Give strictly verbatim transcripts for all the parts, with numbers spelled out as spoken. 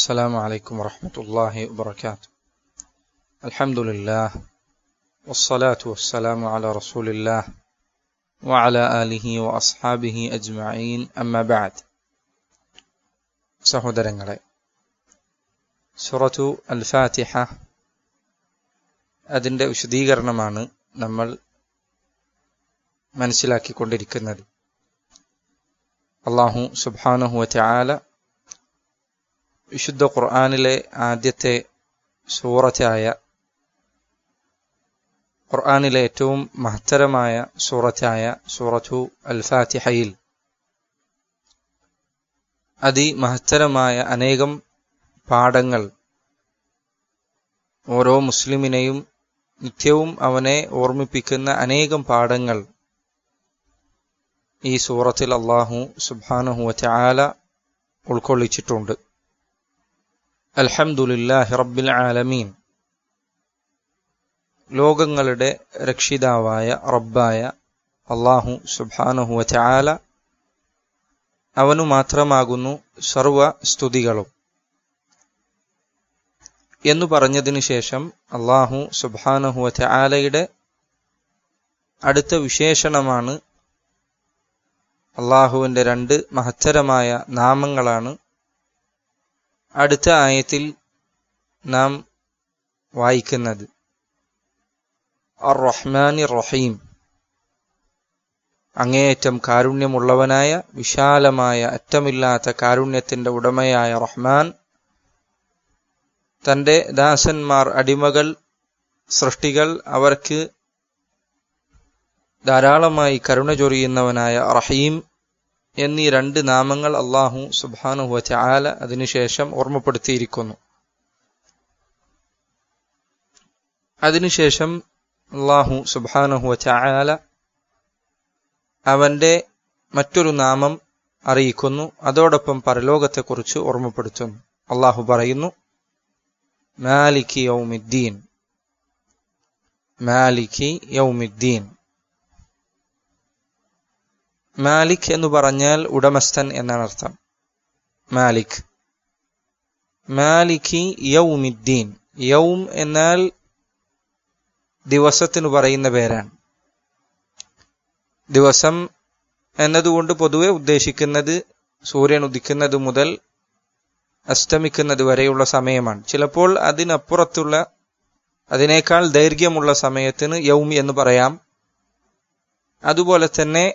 السلام عليكم ورحمة الله وبركاته. الحمد لله والصلاة والسلام على رسول الله وعلى آله وأصحابه أجمعين أما بعد. സഹോദരങ്ങളെ, സൂറത്തു അൽ ഫാത്തിഹ അതിന്റെ വിശദീകരണമാണ് നമ്മൾ മനസ്സിലാക്കിക്കൊണ്ടിരിക്കുന്നത്. അല്ലാഹു സുബ്ഹാനഹു വ തആല വിശുദ്ധ ഖുർആനിലെ ആദ്യത്തെ സൂറത്തായ ഖുർആനിലെ ഏറ്റവും മഹത്തരമായ സൂറത്തായ സൂറത്തു അൽ ഫാത്തിഹയിൽ അതിമഹത്തരമായ അനേകം പാഠങ്ങൾ ഓരോ മുസ്ലിമിനെയും നിത്യവും അവനെ ഓർമ്മിപ്പിക്കുന്ന അനേകം പാഠങ്ങൾ ഈ സൂറത്തിൽ അല്ലാഹു സുബ്ഹാനഹു വ തആല ഉൾക്കൊള്ളിച്ചിട്ടുണ്ട്. അൽഹംദുലില്ലാഹി റബ്ബിൽ ആലമീൻ, ലോകങ്ങളുടെ രക്ഷിതാവായ റബ്ബായ അല്ലാഹു സുബ്ഹാനഹു വ തആല അവനു മാത്രമാകുന്നു സർവ സ്തുതികളും എന്നു പറഞ്ഞതിനു ശേഷം അല്ലാഹു സുബ്ഹാനഹു വ തആലയുടെ അടുത്ത വിശേഷണമാണ്, അല്ലാഹുവിന്റെ രണ്ട് മഹത്തരമായ നാമങ്ങളാണ് അടുത്ത ആയത്തിൽ നാം വായിക്കുന്നത്. അർ റഹ്മാനിർ റഹീം, അങ്ങേയറ്റം കാരുണ്യമുള്ളവനായ വിശാലമായ അറ്റമില്ലാത്ത കാരുണ്യത്തിന്റെ ഉടമയായ റഹ്മാൻ, തന്റെ ദാസന്മാർ, അടിമകൾ, സൃഷ്ടികൾ അവർക്ക് ധാരാളമായി കരുണ ചൊരിയുന്നവനായ റഹീം എന്നീ രണ്ട് നാമങ്ങൾ അല്ലാഹു സുബ്ഹാനഹു വ തആല അതിനുശേഷം ഓർമ്മപ്പെടുത്തിയിരിക്കുന്നു. അതിനുശേഷം അല്ലാഹു സുബ്ഹാനഹു വ തആല അവന്റെ മറ്റൊരു നാമം അറിയിക്കുന്നു. അതോടൊപ്പം പരലോകത്തെക്കുറിച്ച് ഓർമ്മപ്പെടുത്തുന്നു. അല്ലാഹു പറയുന്നു, മാലികി യൗമിദ്ദീൻ, മാലികി യൗമിദ്ദീൻ. മാലിക് എന്ന് പറഞ്ഞാൽ ഉടമസ്ഥൻ എന്നാണ് അർത്ഥം. മാലിക്, മാലികി യൗമിദ്ദീൻ. യൗം എന്നാൽ ദിവസത്തിന് പറയുന്ന പേരാണ്. ദിവസം എന്നതുകൊണ്ട് പൊതുവെ ഉദ്ദേശിക്കുന്നത് സൂര്യൻ ഉദിക്കുന്നത് മുതൽ അസ്തമിക്കുന്നത് വരെയുള്ള സമയമാണ്. ചിലപ്പോൾ അതിനപ്പുറത്തുള്ള, അതിനേക്കാൾ ദൈർഘ്യമുള്ള സമയത്തിന് യൗം എന്ന് പറയാം. അതുപോലെ തന്നെ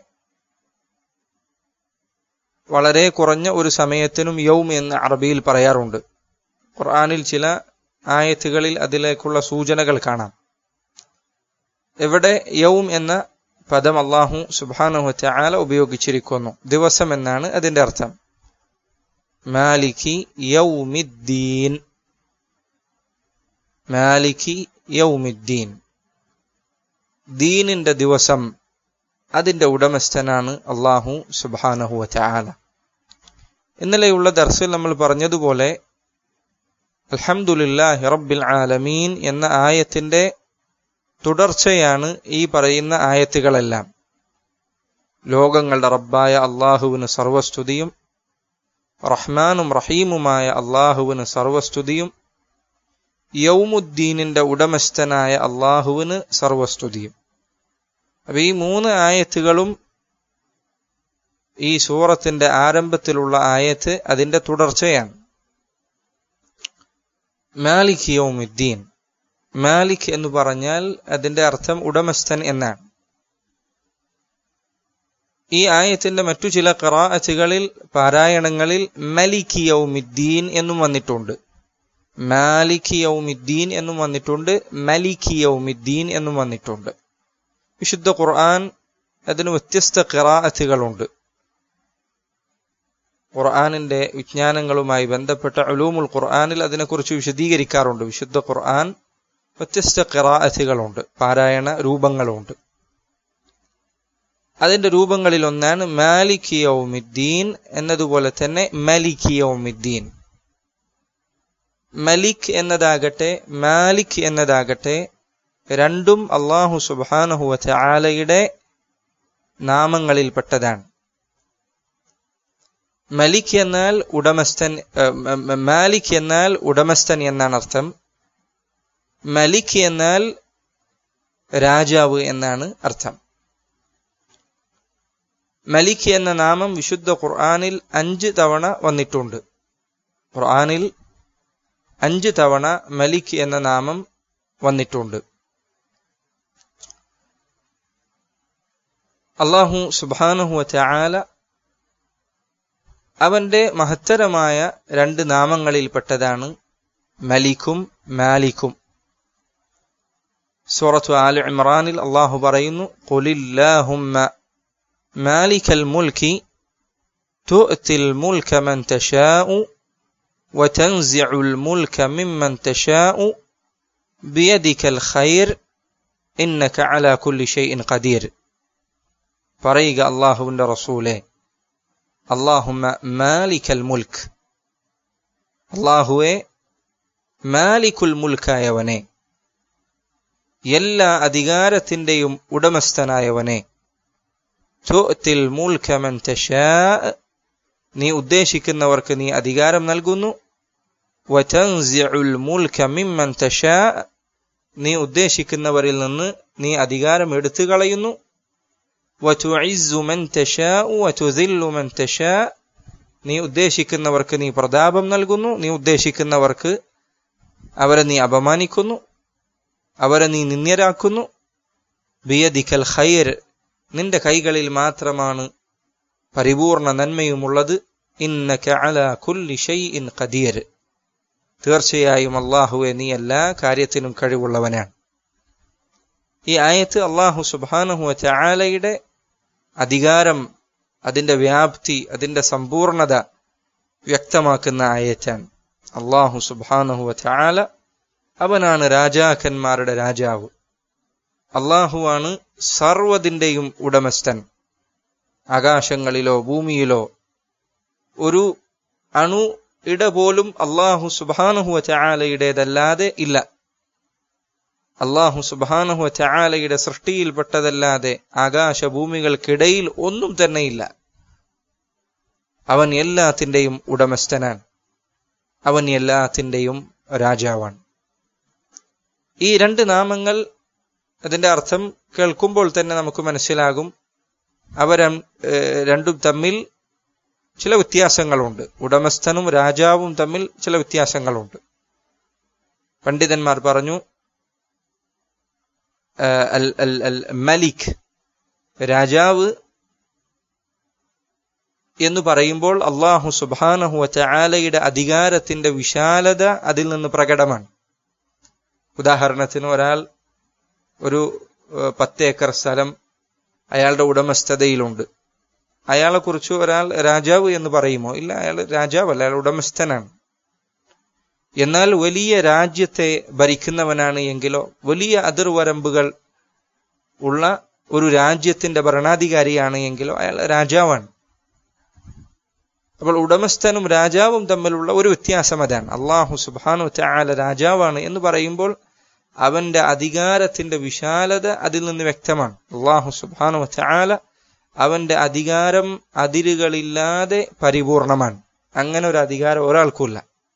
വളരെ കുറഞ്ഞ ഒരു സമയത്തിനും യൗം എന്ന് അറബിയിൽ പറയാറുണ്ട്. ഖുർആനിൽ ചില ആയത്തുകളിൽ അതിലേക്കുള്ള സൂചനകൾ കാണാം. ഇവിടെ യൗം എന്ന പദം അല്ലാഹു സുബ്ഹാനഹു വ തആല ഉപയോഗിച്ചിരിക്കുന്നു. ദിവസം എന്നാണ് അതിന്റെ അർത്ഥം. മാലികി യൗമിദ്ദീൻ, മാലികി യൗമിദ്ദീൻ. ദീനിന്റെ ദിവസം, അതിന്റെ ഉടമസ്ഥനാണ് അല്ലാഹു സുബ്ഹാനഹു വ തആല. ഇന്നലെയുള്ള ദർസിൽ നമ്മൾ പറഞ്ഞതുപോലെ അൽഹംദുലില്ലാഹി റബ്ബിൽ ആലമീൻ എന്ന ആയത്തിന്റെ തുടർച്ചയാണ് ഈ പറയുന്ന ആയത്തുകളെല്ലാം. ലോകങ്ങളുടെ റബ്ബായ അല്ലാഹുവിന് സർവസ്തുതിയും, റഹ്മാനും റഹീമുമായ അല്ലാഹുവിന് സർവസ്തുതിയും, യൗമുദ്ദീനിന്റെ ഉടമസ്ഥനായ അല്ലാഹുവിന് സർവസ്തുതിയും. അപ്പൊ ഈ മൂന്ന് ആയത്തുകളും ഈ സൂറത്തിന്റെ ആരംഭത്തിലുള്ള ആയത്ത് അതിന്റെ തുടർച്ചയാണ്. മാലിക് യൗമുദ്ദീൻ, മാലിക് എന്ന് പറഞ്ഞാൽ അതിന്റെ അർത്ഥം ഉടമസ്ഥൻ എന്നാണ്. ഈ ആയത്തിന്റെ മറ്റു ചില ഖിറാഅത്തുകളിൽ, പാരായണങ്ങളിൽ മലിക് യൗമുദ്ദീൻ എന്നും വന്നിട്ടുണ്ട്, മാലിക് യൗമുദ്ദീൻ എന്നും വന്നിട്ടുണ്ട്, മലിക് യൗമുദ്ദീൻ എന്നും വന്നിട്ടുണ്ട്. വിശുദ്ധ ഖുർആൻ അതിന് വ്യത്യസ്ത ഖിറാഅത്തുകളുണ്ട്. ഖുർആനിന്റെ വിജ്ഞാനങ്ങളുമായി ബന്ധപ്പെട്ട ഉലൂമുൽ ഖുർആനിൽ അതിനെക്കുറിച്ച് വിശദീകരിക്കാറുണ്ട്. വിശുദ്ധ ഖുർആൻ വ്യത്യസ്ത ഖിറാഅത്തുകളുണ്ട്, പാരായണ രൂപങ്ങളുണ്ട്. അതിന്റെ രൂപങ്ങളിൽ ഒന്നാണ് മാലിക് യൗമിദ്ദീൻ എന്നതുപോലെ തന്നെ മലിക് യൗമിദ്ദീൻ. മലിക് എന്നതാകട്ടെ മാലിക് എന്നതാകട്ടെ രണ്ടും അല്ലാഹു സുബ്ഹാനഹു വ തആലയുടെ നാമങ്ങളിൽപ്പെട്ടതാണ്. മലിക് എന്നാൽ ഉടമസ്ഥൻ, മാലിക് എന്നാൽ ഉടമസ്ഥൻ എന്നാണ് അർത്ഥം. മലിക് എന്നാൽ രാജാവ് എന്നാണ് അർത്ഥം. മലിക് എന്ന നാമം വിശുദ്ധ ഖുർആനിൽ അഞ്ച് തവണ വന്നിട്ടുണ്ട്. ഖുർആനിൽ അഞ്ച് തവണ മലിക് എന്ന നാമം വന്നിട്ടുണ്ട്. അല്ലാഹു സുബ്ഹാനഹു വ തആല അവന്റെ മഹത്തരമായ രണ്ട് നാമങ്ങളിൽപ്പെട്ടതാണ് മലിക്കും മാലിക്കും. സൂറത്തു ആലി ഇംറാനിൽ അല്ലാഹു പറയുന്നു, ഖുലില്ലാഹുമ്മ മാലിക്കൽ മുൽക്കി തുഅ്തിൽ മുൽക മൻ തശാഉ വതൻസിഉൽ മുൽക മിമ്മൻ തശാഉ ബിയദികൽ ഖൈർ ഇന്നക അലാ കുല്ലി ഷൈഇൻ ഖദീർ. പറയുക അല്ലാഹുവിന്റെ റസൂലേ, അല്ലാഹുമ്മ മാലിക്കൽ മുൽക്ക്, അല്ലാഹുവേ മാലിക്കുൽ മുൽക്കായവനെ, എല്ലാ അധികാരത്തിന്റെയും ഉടമസ്ഥനായവനെ, തുഅ്തിൽ മുൽക മൻ തശാ, നീ ഉദ്ദേശിക്കുന്നവർക്ക് നീ അധികാരം നൽകുന്നു, വതൻസിഉൽ മുൽക മിമ്മൻ തശാ, നീ ഉദ്ദേശിക്കുന്നവരിൽ നിന്ന് നീ അധികാരം എടുത്തു കളയുന്നു, വതുഇസ്സു മൻ തശാ വതുദില്ലു മൻ തശാ, നീ ഉദ്ദേശിക്കുന്നവർക്ക് നീ പ്രതാപം നൽകുന്നു, നീ ഉദ്ദേശിക്കുന്നവർക്ക് അവരെ നീ അപമാനിക്കുന്നു, അവരെ നീ നിന്ദ്യരാക്കുന്നു. ബിയദികൽ ഖൈർ, നിന്റെ കൈകളിൽ മാത്രമാണ് പരിപൂർണ നന്മയുമുള്ളത്. ഇന്നക അലാ കുല്ലി ഷൈഇൻ ഖദീർ, തീർച്ചയായും അല്ലാഹുവേ നീ എല്ലാ കാര്യത്തിനും കഴിവുള്ളവനാണ്. ഈ ആയത്ത് അല്ലാഹു സുബ്ഹാനഹു വ തആലയുടെ അധികാരം, അതിന്റെ വ്യാപ്തി, അതിന്റെ സമ്പൂർണത വ്യക്തമാക്കുന്ന ആയത്താണ്. അല്ലാഹു സുബ്ഹാനഹു വ തആല അവനാണ് രാജാക്കന്മാരുടെ രാജാവ്. അല്ലാഹുവാണ് സർവ്വതിന്റെയും ഉടമസ്ഥൻ. ആകാശങ്ങളിലോ ഭൂമിയിലോ ഒരു അണു ഇട പോലും അല്ലാഹു സുബ്ഹാനഹു വ തആലയുടേതല്ലാതെ ഇല്ല. അല്ലാഹു സുബ്ഹാനഹു വ തആലയുടെ സൃഷ്ടിയിൽപ്പെട്ടതല്ലാതെ ആകാശഭൂമികൾക്കിടയിൽ ഒന്നും തന്നെയില്ല. അവൻ എല്ലാത്തിന്റെയും ഉടമസ്ഥനാണ്, അവൻ എല്ലാത്തിന്റെയും രാജാവാണ്. ഈ രണ്ട് നാമങ്ങൾ, അതിന്റെ അർത്ഥം കേൾക്കുമ്പോൾ തന്നെ നമുക്ക് മനസ്സിലാകും, അവ രണ്ടും തമ്മിൽ ചില വ്യത്യാസങ്ങളുണ്ട്. ഉടമസ്ഥനും രാജാവും തമ്മിൽ ചില വ്യത്യാസങ്ങളുണ്ട്. പണ്ഡിതന്മാർ പറഞ്ഞു, അൽ അൽ അൽ മലിക് രാജാവ് എന്ന് പറയുമ്പോൾ അല്ലാഹു സുബ്ഹാനഹു വ തആലയുടെ അധികാരത്തിന്റെ വിശാലത അതിൽ നിന്ന് പ്രകടമാണ്. ഉദാഹരണത്തിന്, ഒരാൾ ഒരു പത്ത് ഏക്കർ സ്ഥലം അയാളുടെ ഉടമസ്ഥതയിലുണ്ട്. അയാളെ കുറിച്ച് ഒരാൾ രാജാവ് എന്ന് പറയുമോ? ഇല്ല, അയാൾ രാജാവല്ല, അയാൾ ഉടമസ്ഥനാണ്. എന്നാൽ വലിയ രാജ്യത്തെ ഭരിക്കുന്നവനാണ് എങ്കിലോ, വലിയ അതിർവരമ്പുകൾ ഉള്ള ഒരു രാജ്യത്തിന്റെ ഭരണാധികാരിയാണ് എങ്കിലോ അയാൾ രാജാവാണ്. അപ്പോൾ ഉടമസ്ഥനും രാജാവും തമ്മിലുള്ള ഒരു വ്യത്യാസം അതാണ്. അല്ലാഹു സുബ്ഹാനഹു വ തആല രാജാവാണ് എന്ന് പറയുമ്പോൾ അവന്റെ അധികാരത്തിന്റെ വിശാലത അതിൽ നിന്ന് വ്യക്തമാണ്. അല്ലാഹു സുബ്ഹാനഹു വ തആല അവന്റെ അധികാരം അതിരുകളില്ലാതെ പരിപൂർണമാണ്. അങ്ങനെ ഒരു അധികാരം ഒരാൾക്കുമില്ല.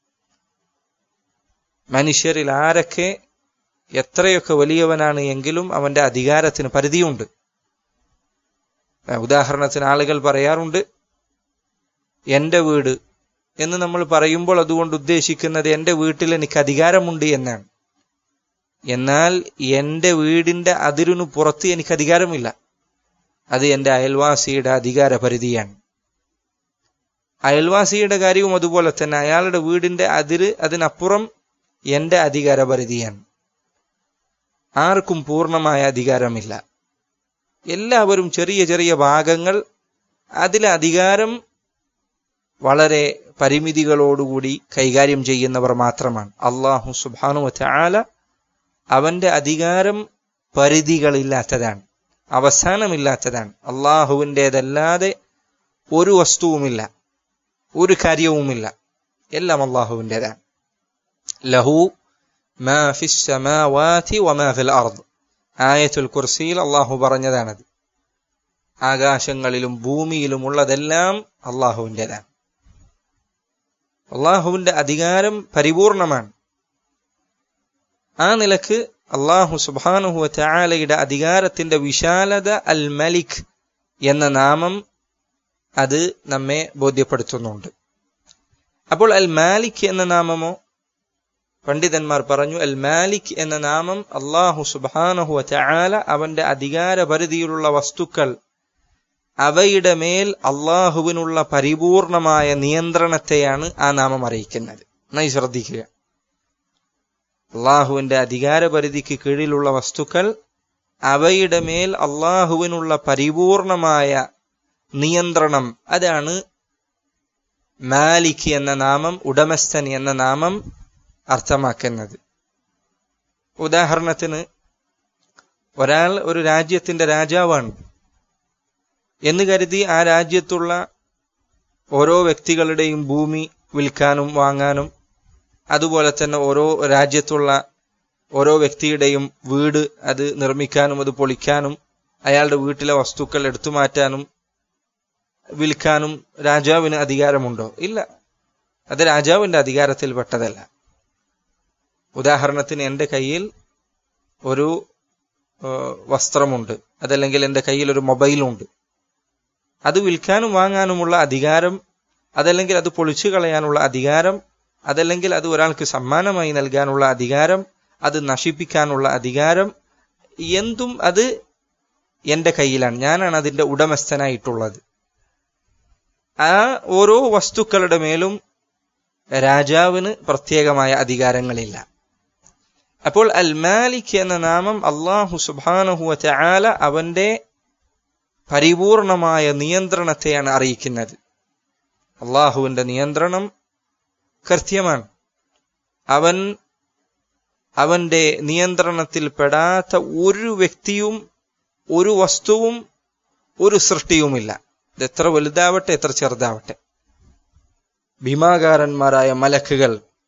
മനുഷ്യരിൽ ആരൊക്കെ എത്രയൊക്കെ വലിയവനാണ് എങ്കിലും അവന്റെ അധികാരത്തിന് പരിധിയുണ്ട്. ഉദാഹരണത്തിന് ആളുകൾ പറയാറുണ്ട്, എന്റെ വീട് എന്ന് നമ്മൾ പറയുമ്പോൾ അതുകൊണ്ട് ഉദ്ദേശിക്കുന്നത് എന്റെ വീട്ടിൽ എനിക്ക് അധികാരമുണ്ട് എന്നാണ്. എന്നാൽ എന്റെ വീടിന്റെ അതിരിനു പുറത്ത് എനിക്ക് അധികാരമില്ല. അത് എന്റെ അയൽവാസിയുടെ അധികാര പരിധിയാണ്. അയൽവാസിയുടെ കാര്യവും അതുപോലെ തന്നെ. അയാളുടെ വീടിന്റെ അതിര്, അതിനപ്പുറം എന്റെ അധികാര പരിധിയാണ്. ആർക്കും പൂർണ്ണമായ അധികാരമില്ല. എല്ലാവരും ചെറിയ ചെറിയ ഭാഗങ്ങൾ, അതിലെ അധികാരം വളരെ പരിമിതികളോടുകൂടി കൈകാര്യം ചെയ്യുന്നവർ മാത്രമാണ്. അല്ലാഹു സുബ്ഹാനഹു വ തആല അവന്റെ അധികാരം പരിധികളില്ലാത്തതാണ്, അവസാനമില്ലാത്തതാണ്. അള്ളാഹുവിൻ്റെതല്ലാതെ ഒരു വസ്തുവുമില്ല, ഒരു കാര്യവുമില്ല, എല്ലാം അള്ളാഹുവിൻ്റെതാണ്. ലഹു മാ ഫിസ് സമാവാതി വമാ ഫിൽ അർദ്, ആയത്തുൽ കുർസിയിൽ അള്ളാഹു പറഞ്ഞതാണത്. ആകാശങ്ങളിലും ഭൂമിയിലും ഉള്ളതെല്ലാം അള്ളാഹുവിൻ്റെതാണ്. അള്ളാഹുവിന്റെ അധികാരം പരിപൂർണമാണ്. ആ നിലക്ക് അള്ളാഹു സുബ്ഹാനഹു വ തആലയുടെ അധികാരത്തിന്റെ വിശാലത അൽ മലിക് എന്ന നാമം അത് നമ്മെ ബോധ്യപ്പെടുത്തുന്നുണ്ട്. അപ്പോൾ അൽ മാലിക് എന്ന നാമമോ, പണ്ഡിതന്മാർ പറഞ്ഞു അൽ മാലിക് എന്ന നാമം അള്ളാഹു സുബ്ഹാനഹു വ തആല അവന്റെ അധികാര പരിധിയിലുള്ള വസ്തുക്കൾ അവയുടെ മേൽ അള്ളാഹുവിനുള്ള പരിപൂർണമായ നിയന്ത്രണത്തെയാണ് ആ നാമം അറിയിക്കുന്നത്. നന്നായി ശ്രദ്ധിക്കുക. അള്ളാഹുവിന്റെ അധികാര പരിധിക്ക് കീഴിലുള്ള വസ്തുക്കൾ അവയുടെ മേൽ അള്ളാഹുവിനുള്ള പരിപൂർണമായ നിയന്ത്രണം, അതാണ് മാലിക് എന്ന നാമം, ഉടമസ്ഥൻ എന്ന നാമം അർത്ഥമാക്കുന്നത്. ഉദാഹരണത്തിന്, ഒരാൾ ഒരു രാജ്യത്തിന്റെ രാജാവാണ് എന്ന് കരുതി ആ രാജ്യത്തുള്ള ഓരോ വ്യക്തികളുടെയും ഭൂമി വിൽക്കാനും വാങ്ങാനും, അതുപോലെ തന്നെ ഓരോ രാജ്യത്തുള്ള ഓരോ വ്യക്തിയുടെയും വീട് അത് നിർമ്മിക്കാനും അത് പൊളിക്കാനും അയാളുടെ വീട്ടിലെ വസ്തുക്കൾ എടുത്തുമാറ്റാനും വിൽക്കാനും രാജാവിന് അധികാരമുണ്ടോ? ഇല്ല, അത് രാജാവിന്റെ അധികാരത്തിൽപ്പെട്ടതല്ല. ഉദാഹരണത്തിന്, എന്റെ കയ്യിൽ ഒരു വസ്ത്രമുണ്ട്, അതല്ലെങ്കിൽ എന്റെ കയ്യിൽ ഒരു മൊബൈലുണ്ട്. അത് വിൽക്കാനും വാങ്ങാനുമുള്ള അധികാരം, അതല്ലെങ്കിൽ അത് പൊളിച്ചു കളയാനുള്ള അധികാരം, അതല്ലെങ്കിൽ അത് ഒരാൾക്ക് സമ്മാനമായി നൽകാനുള്ള അധികാരം, അത് നശിപ്പിക്കാനുള്ള അധികാരം, എന്തും അത് എന്റെ കയ്യിലാണ്. ഞാനാണ് അതിന്റെ ഉടമസ്ഥനായിട്ടുള്ളത്. ആ ഓരോ വസ്തുക്കളുടെ മേലും രാജാവിന് പ്രത്യേകമായ അധികാരങ്ങളില്ല. അപ്പോൾ അൽ മാലിക് എന്ന നാമം അല്ലാഹു സുബ്ഹാനഹു വ തആല അവന്റെ പരിപൂർണമായ നിയന്ത്രണത്തെയാണ് അറിയിക്കുന്നത്. അള്ളാഹുവിന്റെ നിയന്ത്രണം കൃത്യമാണ്. അവൻ അവന്റെ നിയന്ത്രണത്തിൽ പെടാത്ത ഒരു വ്യക്തിയും ഒരു വസ്തുവും ഒരു സൃഷ്ടിയുമില്ല. ഇത് എത്ര വലുതാവട്ടെ എത്ര ചെറുതാവട്ടെ. ഭീമാകാരന്മാരായ മലക്കുകൾ,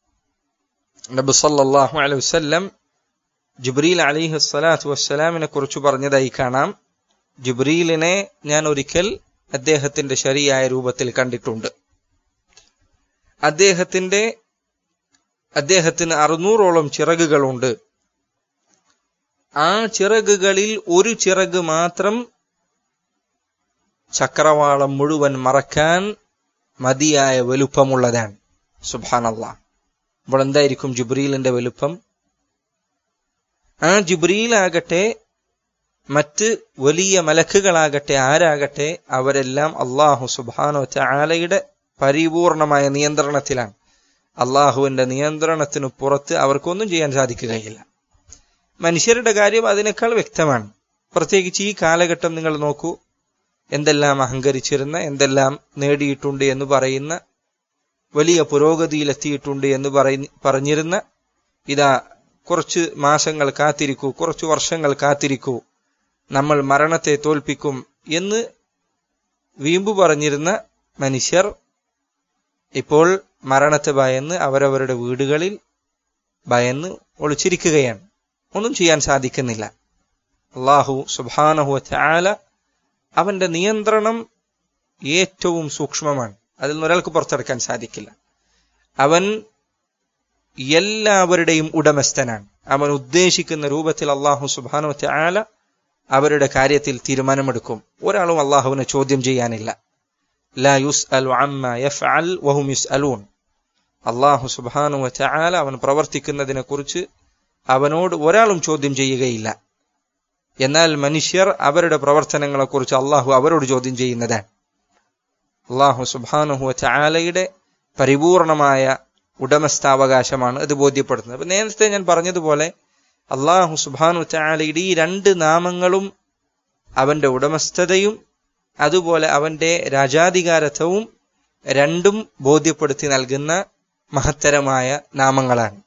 നബി സല്ലല്ലാഹു അലൈഹി വസല്ലം ജിബ്രീൽ അലൈഹി സ്വലാത്തു വസ്സലാമിനെ കുറിച്ച് പറഞ്ഞതായി കാണാം. ജിബ്രീലിനെ ഞാൻ ഒരിക്കൽ അദ്ദേഹത്തിന്റെ ശരിയായ രൂപത്തിൽ കണ്ടിട്ടുണ്ട്. അദ്ദേഹത്തിന്റെ അദ്ദേഹത്തിന് അറുന്നൂറോളം ചിറകുകളുണ്ട്. ആ ചിറകുകളിൽ ഒരു ചിറക് മാത്രം ചക്രവാളം മുഴുവൻ മറക്കാൻ മതിയായ വലുപ്പമുള്ളതാണ്. സുബ്ഹാനല്ലാഹ്. അപ്പോൾ എന്തായിരിക്കും ജിബ്രീലിന്റെ വലുപ്പം? ആ ജിബ്രീലാകട്ടെ മറ്റ് വലിയ മലക്കുകളാകട്ടെ ആരാകട്ടെ അവരെല്ലാം അല്ലാഹു സുബ്ഹാനഹു വ തആലയുടെ പരിപൂർണമായ നിയന്ത്രണത്തിലാണ്. അള്ളാഹുവിന്റെ നിയന്ത്രണത്തിനു പുറത്ത് അവർക്കൊന്നും ചെയ്യാൻ സാധിക്കുകയില്ല. മനുഷ്യരുടെ കാര്യം അതിനേക്കാൾ വ്യക്തമാണ്. പ്രത്യേകിച്ച് ഈ കാലഘട്ടം നിങ്ങൾ നോക്കൂ. എന്തെല്ലാം അഹങ്കരിച്ചിരുന്ന, എന്തെല്ലാം നേടിയിട്ടുണ്ട് എന്ന് പറയുന്ന, വലിയ പുരോഗതിയിലെത്തിയിട്ടുണ്ട് എന്ന് പറഞ്ഞിരുന്ന, ഇതാ കുറച്ച് മാസങ്ങൾ കാത്തിരിക്കൂ, കുറച്ചു വർഷങ്ങൾ കാത്തിരിക്കൂ, നമ്മൾ മരണത്തെ തോൽപ്പിക്കും എന്ന് വീമ്പു പറഞ്ഞിരുന്ന മനുഷ്യർ ഇപ്പോൾ മരണത്തെ ഭയന്ന് അവരവരുടെ വീടുകളിൽ ഭയന്ന് ഒളിച്ചിരിക്കുകയാണ്. ഒന്നും ചെയ്യാൻ സാധിക്കുന്നില്ല. അല്ലാഹു സുബ്ഹാനഹു വ തആല അവന്റെ നിയന്ത്രണം ഏറ്റവും സൂക്ഷ്മമാണ്. അതിൽ നിന്ന് ഒരാൾക്ക് പുറത്തെടുക്കാൻ സാധിക്കില്ല. അവൻ എല്ലാവരുടെയും ഉടമസ്ഥനാണ്. അവൻ ഉദ്ദേശിക്കുന്ന രൂപത്തിൽ അല്ലാഹു സുബ്ഹാനഹു വ തആല അവരുടെ കാര്യത്തിൽ തീരുമാനമെടുക്കും. ഒരാളും അല്ലാഹുവിനെ ചോദ്യം ചെയ്യാനില്ല. ലാ യുസ്അലു അമ്മാ യഫ്അൽ വഹും യുസ്അലൂൻ. അല്ലാഹു സുബ്ഹാനഹു വ തആല അവൻ പ്രവർത്തിക്കുന്നതിനെ കുറിച്ച് അവനോട് ഒരാളും ചോദ്യം ചെയ്യുകയില്ല. എന്നാൽ മനുഷ്യർ അവരുടെ പ്രവർത്തനങ്ങളെ കുറിച്ച് അല്ലാഹു അവരോട് ചോദ്യം ചെയ്യുന്നതാണ്. അല്ലാഹു സുബ്ഹാനഹു വ തആലയുടെ പരിപൂർണമായ ഉടമസ്ഥാവകാശമാണ് ഇത് ബോധ്യപ്പെടുത്തുന്നത്. അപ്പൊ നേരത്തെ ഞാൻ പറഞ്ഞതുപോലെ അല്ലാഹു സുബ്ഹാനഹു വ തആലയുടെ ഈ രണ്ട് നാമങ്ങളും അവന്റെ ഉടമസ്ഥതയും അതുപോലെ അവന്റെ രാജാധികാരത്വവും രണ്ടും ബോധ്യപ്പെടുത്തി നൽകുന്ന മഹത്തരമായ നാമങ്ങളാണ്.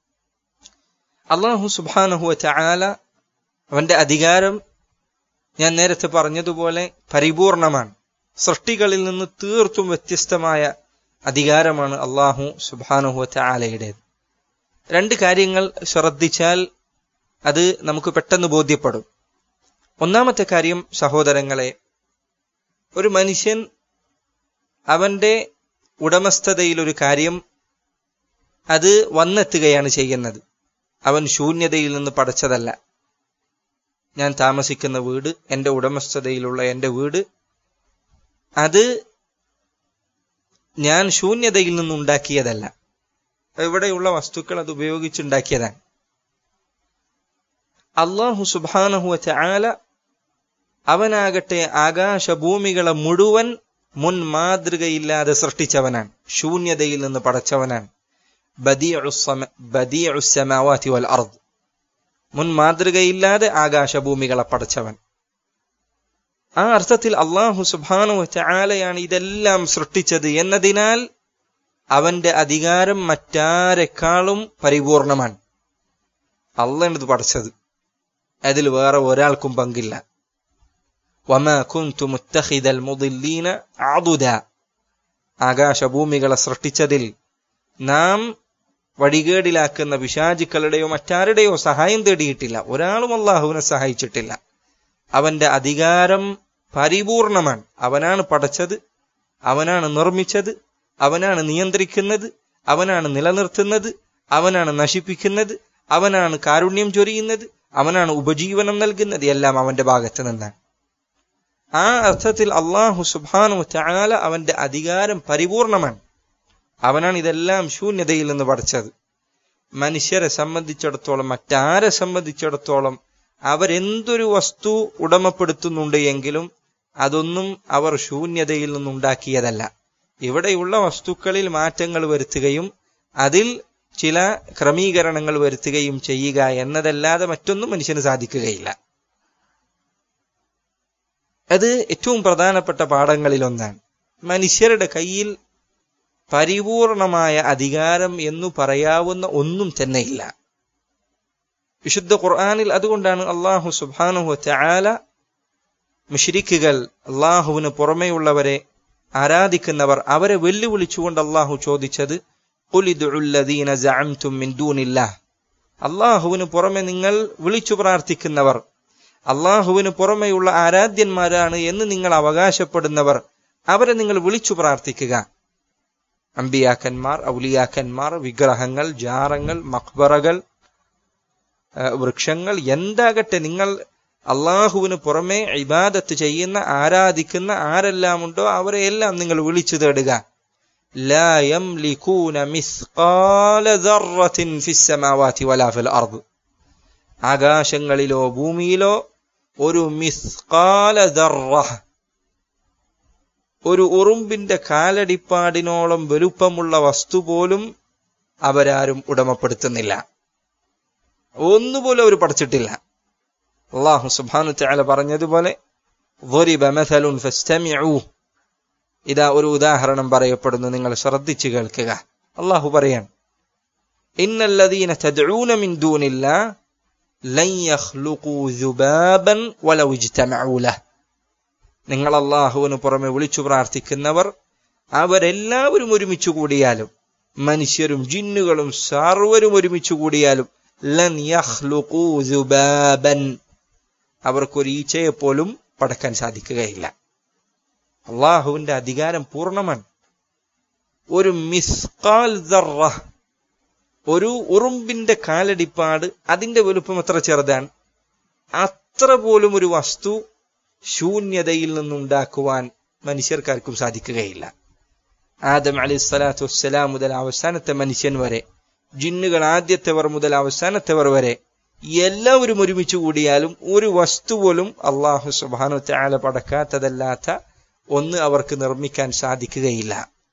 അല്ലാഹു സുബ്ഹാനഹു വ തആല അവന്റെ അധികാരം ഞാൻ നേരത്തെ പറഞ്ഞതുപോലെ പരിപൂർണമാണ്. സൃഷ്ടികളിൽ നിന്ന് തീർത്തും വ്യത്യസ്തമായ അധികാരമാണ് അല്ലാഹു സുബ്ഹാനഹു വ തആലയുടേത്. രണ്ട് കാര്യങ്ങൾ ശ്രദ്ധിച്ചാൽ അത് നമുക്ക് പെട്ടെന്ന് ബോധ്യപ്പെടും. ഒന്നാമത്തെ കാര്യം, സഹോദരങ്ങളെ, ഒരു മനുഷ്യൻ അവന്റെ ഉടമസ്ഥതയിൽ ഒരു കാര്യം അത് വന്നെത്തുകയാണ് ചെയ്യുന്നത്. അവൻ ശൂന്യതയിൽ നിന്ന് പടച്ചതല്ല. ഞാൻ താമസിക്കുന്ന വീട്, എന്റെ ഉടമസ്ഥതയിലുള്ള എന്റെ വീട്, അത് ഞാൻ ശൂന്യതയിൽ നിന്നുണ്ടാക്കിയതല്ല. ഇവിടെയുള്ള വസ്തുക്കൾ അത് ഉപയോഗിച്ചുണ്ടാക്കിയതാണ്. അല്ലാഹു സുബ്ഹാനഹു വ തആല അവനാകട്ടെ ആകാശഭൂമികളെ മുഴുവൻ മുൻ മാതൃകയില്ലാതെ സൃഷ്ടിച്ചവനാണ്. ശൂന്യതയിൽ നിന്ന് പടച്ചവനാണ്. ബദീഉസ് സമാവാതി വൽ അർദ്, മുൻ മാതൃകയില്ലാതെ ആകാശഭൂമികളെ പടച്ചവൻ. ആ അർത്ഥത്തിൽ അല്ലാഹു സുബ്ഹാനഹു വ തആലയാണ് ഇതെല്ലാം സൃഷ്ടിച്ചത് എന്നതിനാൽ അവന്റെ അധികാരം മറ്റാരെക്കാളും പരിപൂർണമാണ്. അള്ളാഹ് ഇത് പടച്ചത്, അതിൽ വേറെ ഒരാൾക്കും പങ്കില്ല. വമാ കുൻതു മുത്തഖിദൽ മുദില്ലീന അദുദ, ആകാശഭൂമികളെ സൃഷ്ടിച്ചതിൽ നാം വഴികേടിലാക്കുന്ന പിശാചുക്കളുടെയോ മറ്റാരുടെയോ സഹായം തേടിയിട്ടില്ല. ഒരാളും അള്ളാഹുവിനെ സഹായിച്ചിട്ടില്ല. അവന്റെ അധികാരം പരിപൂർണമാണ്. അവനാണ് പടച്ചത്, അവനാണ് നിർമ്മിച്ചത്, അവനാണ് നിയന്ത്രിക്കുന്നത്, അവനാണ് നിലനിർത്തുന്നത്, അവനാണ് നശിപ്പിക്കുന്നത്, അവനാണ് കാരുണ്യം ചൊരിയുന്നത്, അവനാണ് ഉപജീവനം നൽകുന്നത്. എല്ലാം അവന്റെ ഭാഗത്ത് നിന്നാണ്. ആ അർത്ഥത്തിൽ അല്ലാഹു സുബ്ഹാനഹു വ തആല അവന്റെ അധികാരം പരിപൂർണമാണ്. അവനാണ് ഇതെല്ലാം ശൂന്യതയിൽ നിന്ന് പടച്ചത്. മനുഷ്യരെ സംബന്ധിച്ചിടത്തോളം, മറ്റാരെ സംബന്ധിച്ചിടത്തോളം അവരെന്തൊരു വസ്തു ഉടമപ്പെടുത്തുന്നുണ്ട് എങ്കിലും അതൊന്നും അവർ ശൂന്യതയിൽ നിന്നുണ്ടാക്കിയതല്ല. ഇവിടെയുള്ള വസ്തുക്കളിൽ മാറ്റങ്ങൾ വരുത്തുകയും അതിൽ ചില ക്രമീകരണങ്ങൾ വരുത്തുകയും ചെയ്യുക എന്നതല്ലാതെ മറ്റൊന്നും മനുഷ്യന് സാധിക്കുകയില്ല. അത് ഏറ്റവും പ്രധാനപ്പെട്ട പാഠങ്ങളിലൊന്നാണ്. മനുഷ്യരുടെ കയ്യിൽ പരിപൂർണമായ അധികാരം എന്നു പറയാവുന്ന ഒന്നും തന്നെയില്ല. വിശുദ്ധ ഖുർആനിൽ അതുകൊണ്ടാണ് അല്ലാഹു സുബ്ഹാനഹു വ തആല മുശ്രിക്കുകൾ, അല്ലാഹുവിന് പുറമെയുള്ളവരെ ആരാധിക്കുന്നവർ, അവരെ വെല്ലുവിളിച്ചുകൊണ്ട് അല്ലാഹു ചോദിച്ചത് ഖുൽ ഇദ്ഉൽ ലദീന സഅംതും മിൻ ദൂനില്ലാഹ്, അല്ലാഹുവിന് പുറമെ നിങ്ങൾ വിളിച്ചു പ്രാർത്ഥിക്കുന്നവർ, അല്ലാഹുവിന് പുറമെയുള്ള ആരാധ്യന്മാരാണ് എന്ന് നിങ്ങൾ അവകാശപ്പെടുന്നവർ, അവരെ നിങ്ങൾ വിളിച്ചു പ്രാർത്ഥിക്കുക. അമ്പിയാക്കന്മാർ, ഔലിയാക്കന്മാർ, വിഗ്രഹങ്ങൾ, ജാറങ്ങൾ, മഖ്ബറകൾ, വൃക്ഷങ്ങൾ, എന്താകട്ടെ, നിങ്ങൾ അള്ളാഹുവിന് പുറമെ ഇബാദത്ത് ചെയ്യുന്ന, ആരാധിക്കുന്ന ആരെല്ലാം ഉണ്ടോ അവരെയെല്ലാം നിങ്ങൾ വിളിച്ചു തേടുക. ലാ യംലികൂന മിസ്ഖാല ദർറത്തിൻ ഫിസ് സമാവാതി വലാ ഫിൽ അർദ്, ആകാശങ്ങളിലോ ഭൂമിയിലോ ഒരു മിസ്ഖാല ദർറ, ഒരു ഉറുമ്പിന്റെ കാലടിപ്പാടിനോളം വലുപ്പമുള്ള വസ്തു പോലും അവരാരും ഉടമപ്പെടുത്തുന്നില്ല. ഒന്നുപോലും അവർ പഠിച്ചിട്ടില്ല. അല്ലാഹു സുബ്ഹാനഹു വ തആല പറഞ്ഞതുപോലെ ضرب مثل فاستمعوا, ഇതാ ഒരു ഉദാഹരണം പറയപ്പെടുന്നു, നിങ്ങൾ ശ്രദ്ധിച്ചു കേൾക്കുക. അല്ലാഹു പറയാൻ, ഇന്നൽ ലദീന തദ്ഊന മിൻ ദൂനില്ലാഹ് ലൻ യഖ്ലുഖൂ ദുബാബൻ വലൗ ഇജ്തമഉ ലഹ്, നിങ്ങൾ അല്ലാഹുവിന് പുറമെ വിളിച്ചു പ്രാർത്ഥിക്കുന്നവർ അവരെല്ലാവരും ഒരുമിച്ച് കൂടിയാലും, മനുഷ്യരും ജിന്നുകളും സർവരും ഒരുമിച്ച് കൂടിയാലും, ലൻ യഖ്ലുഖൂ ദുബാബൻ, അവർക്കൊരു ഈച്ചയെ പോലും പടക്കാൻ സാധിക്കുകയില്ല. അള്ളാഹുവിന്റെ അധികാരം പൂർണ്ണമാണ്. ഒരു മിസ്ഖാൽ ദർറ, ഒരു ഉറുമ്പിന്റെ കാലടിപ്പാട്, അതിന്റെ വലുപ്പം എത്ര ചെറുതാണ്, അത്ര പോലും ഒരു വസ്തു ശൂന്യതയിൽ നിന്നുണ്ടാക്കുവാൻ മനുഷ്യർക്കാർക്കും സാധിക്കുകയില്ല. ആദം അലൈഹിസ്സലാത്തു വസ്സലാം മുതൽ അവസാനത്തെ മനുഷ്യൻ വരെ, ജിന്നുകൾ ആദ്യത്തെവർ മുതൽ അവസാനത്തെവർ വരെ, എല്ലാവരും ഒരുമിച്ച് കൂടിയാലും ഒരു വസ്തു പോലും അല്ലാഹു സുബ്ഹാനഹു വ തആല പടക്കാത്തതല്ലാത്ത ഒന്ന് അവർക്ക് നിർമ്മിക്കാൻ സാധിക്കുകയില്ല.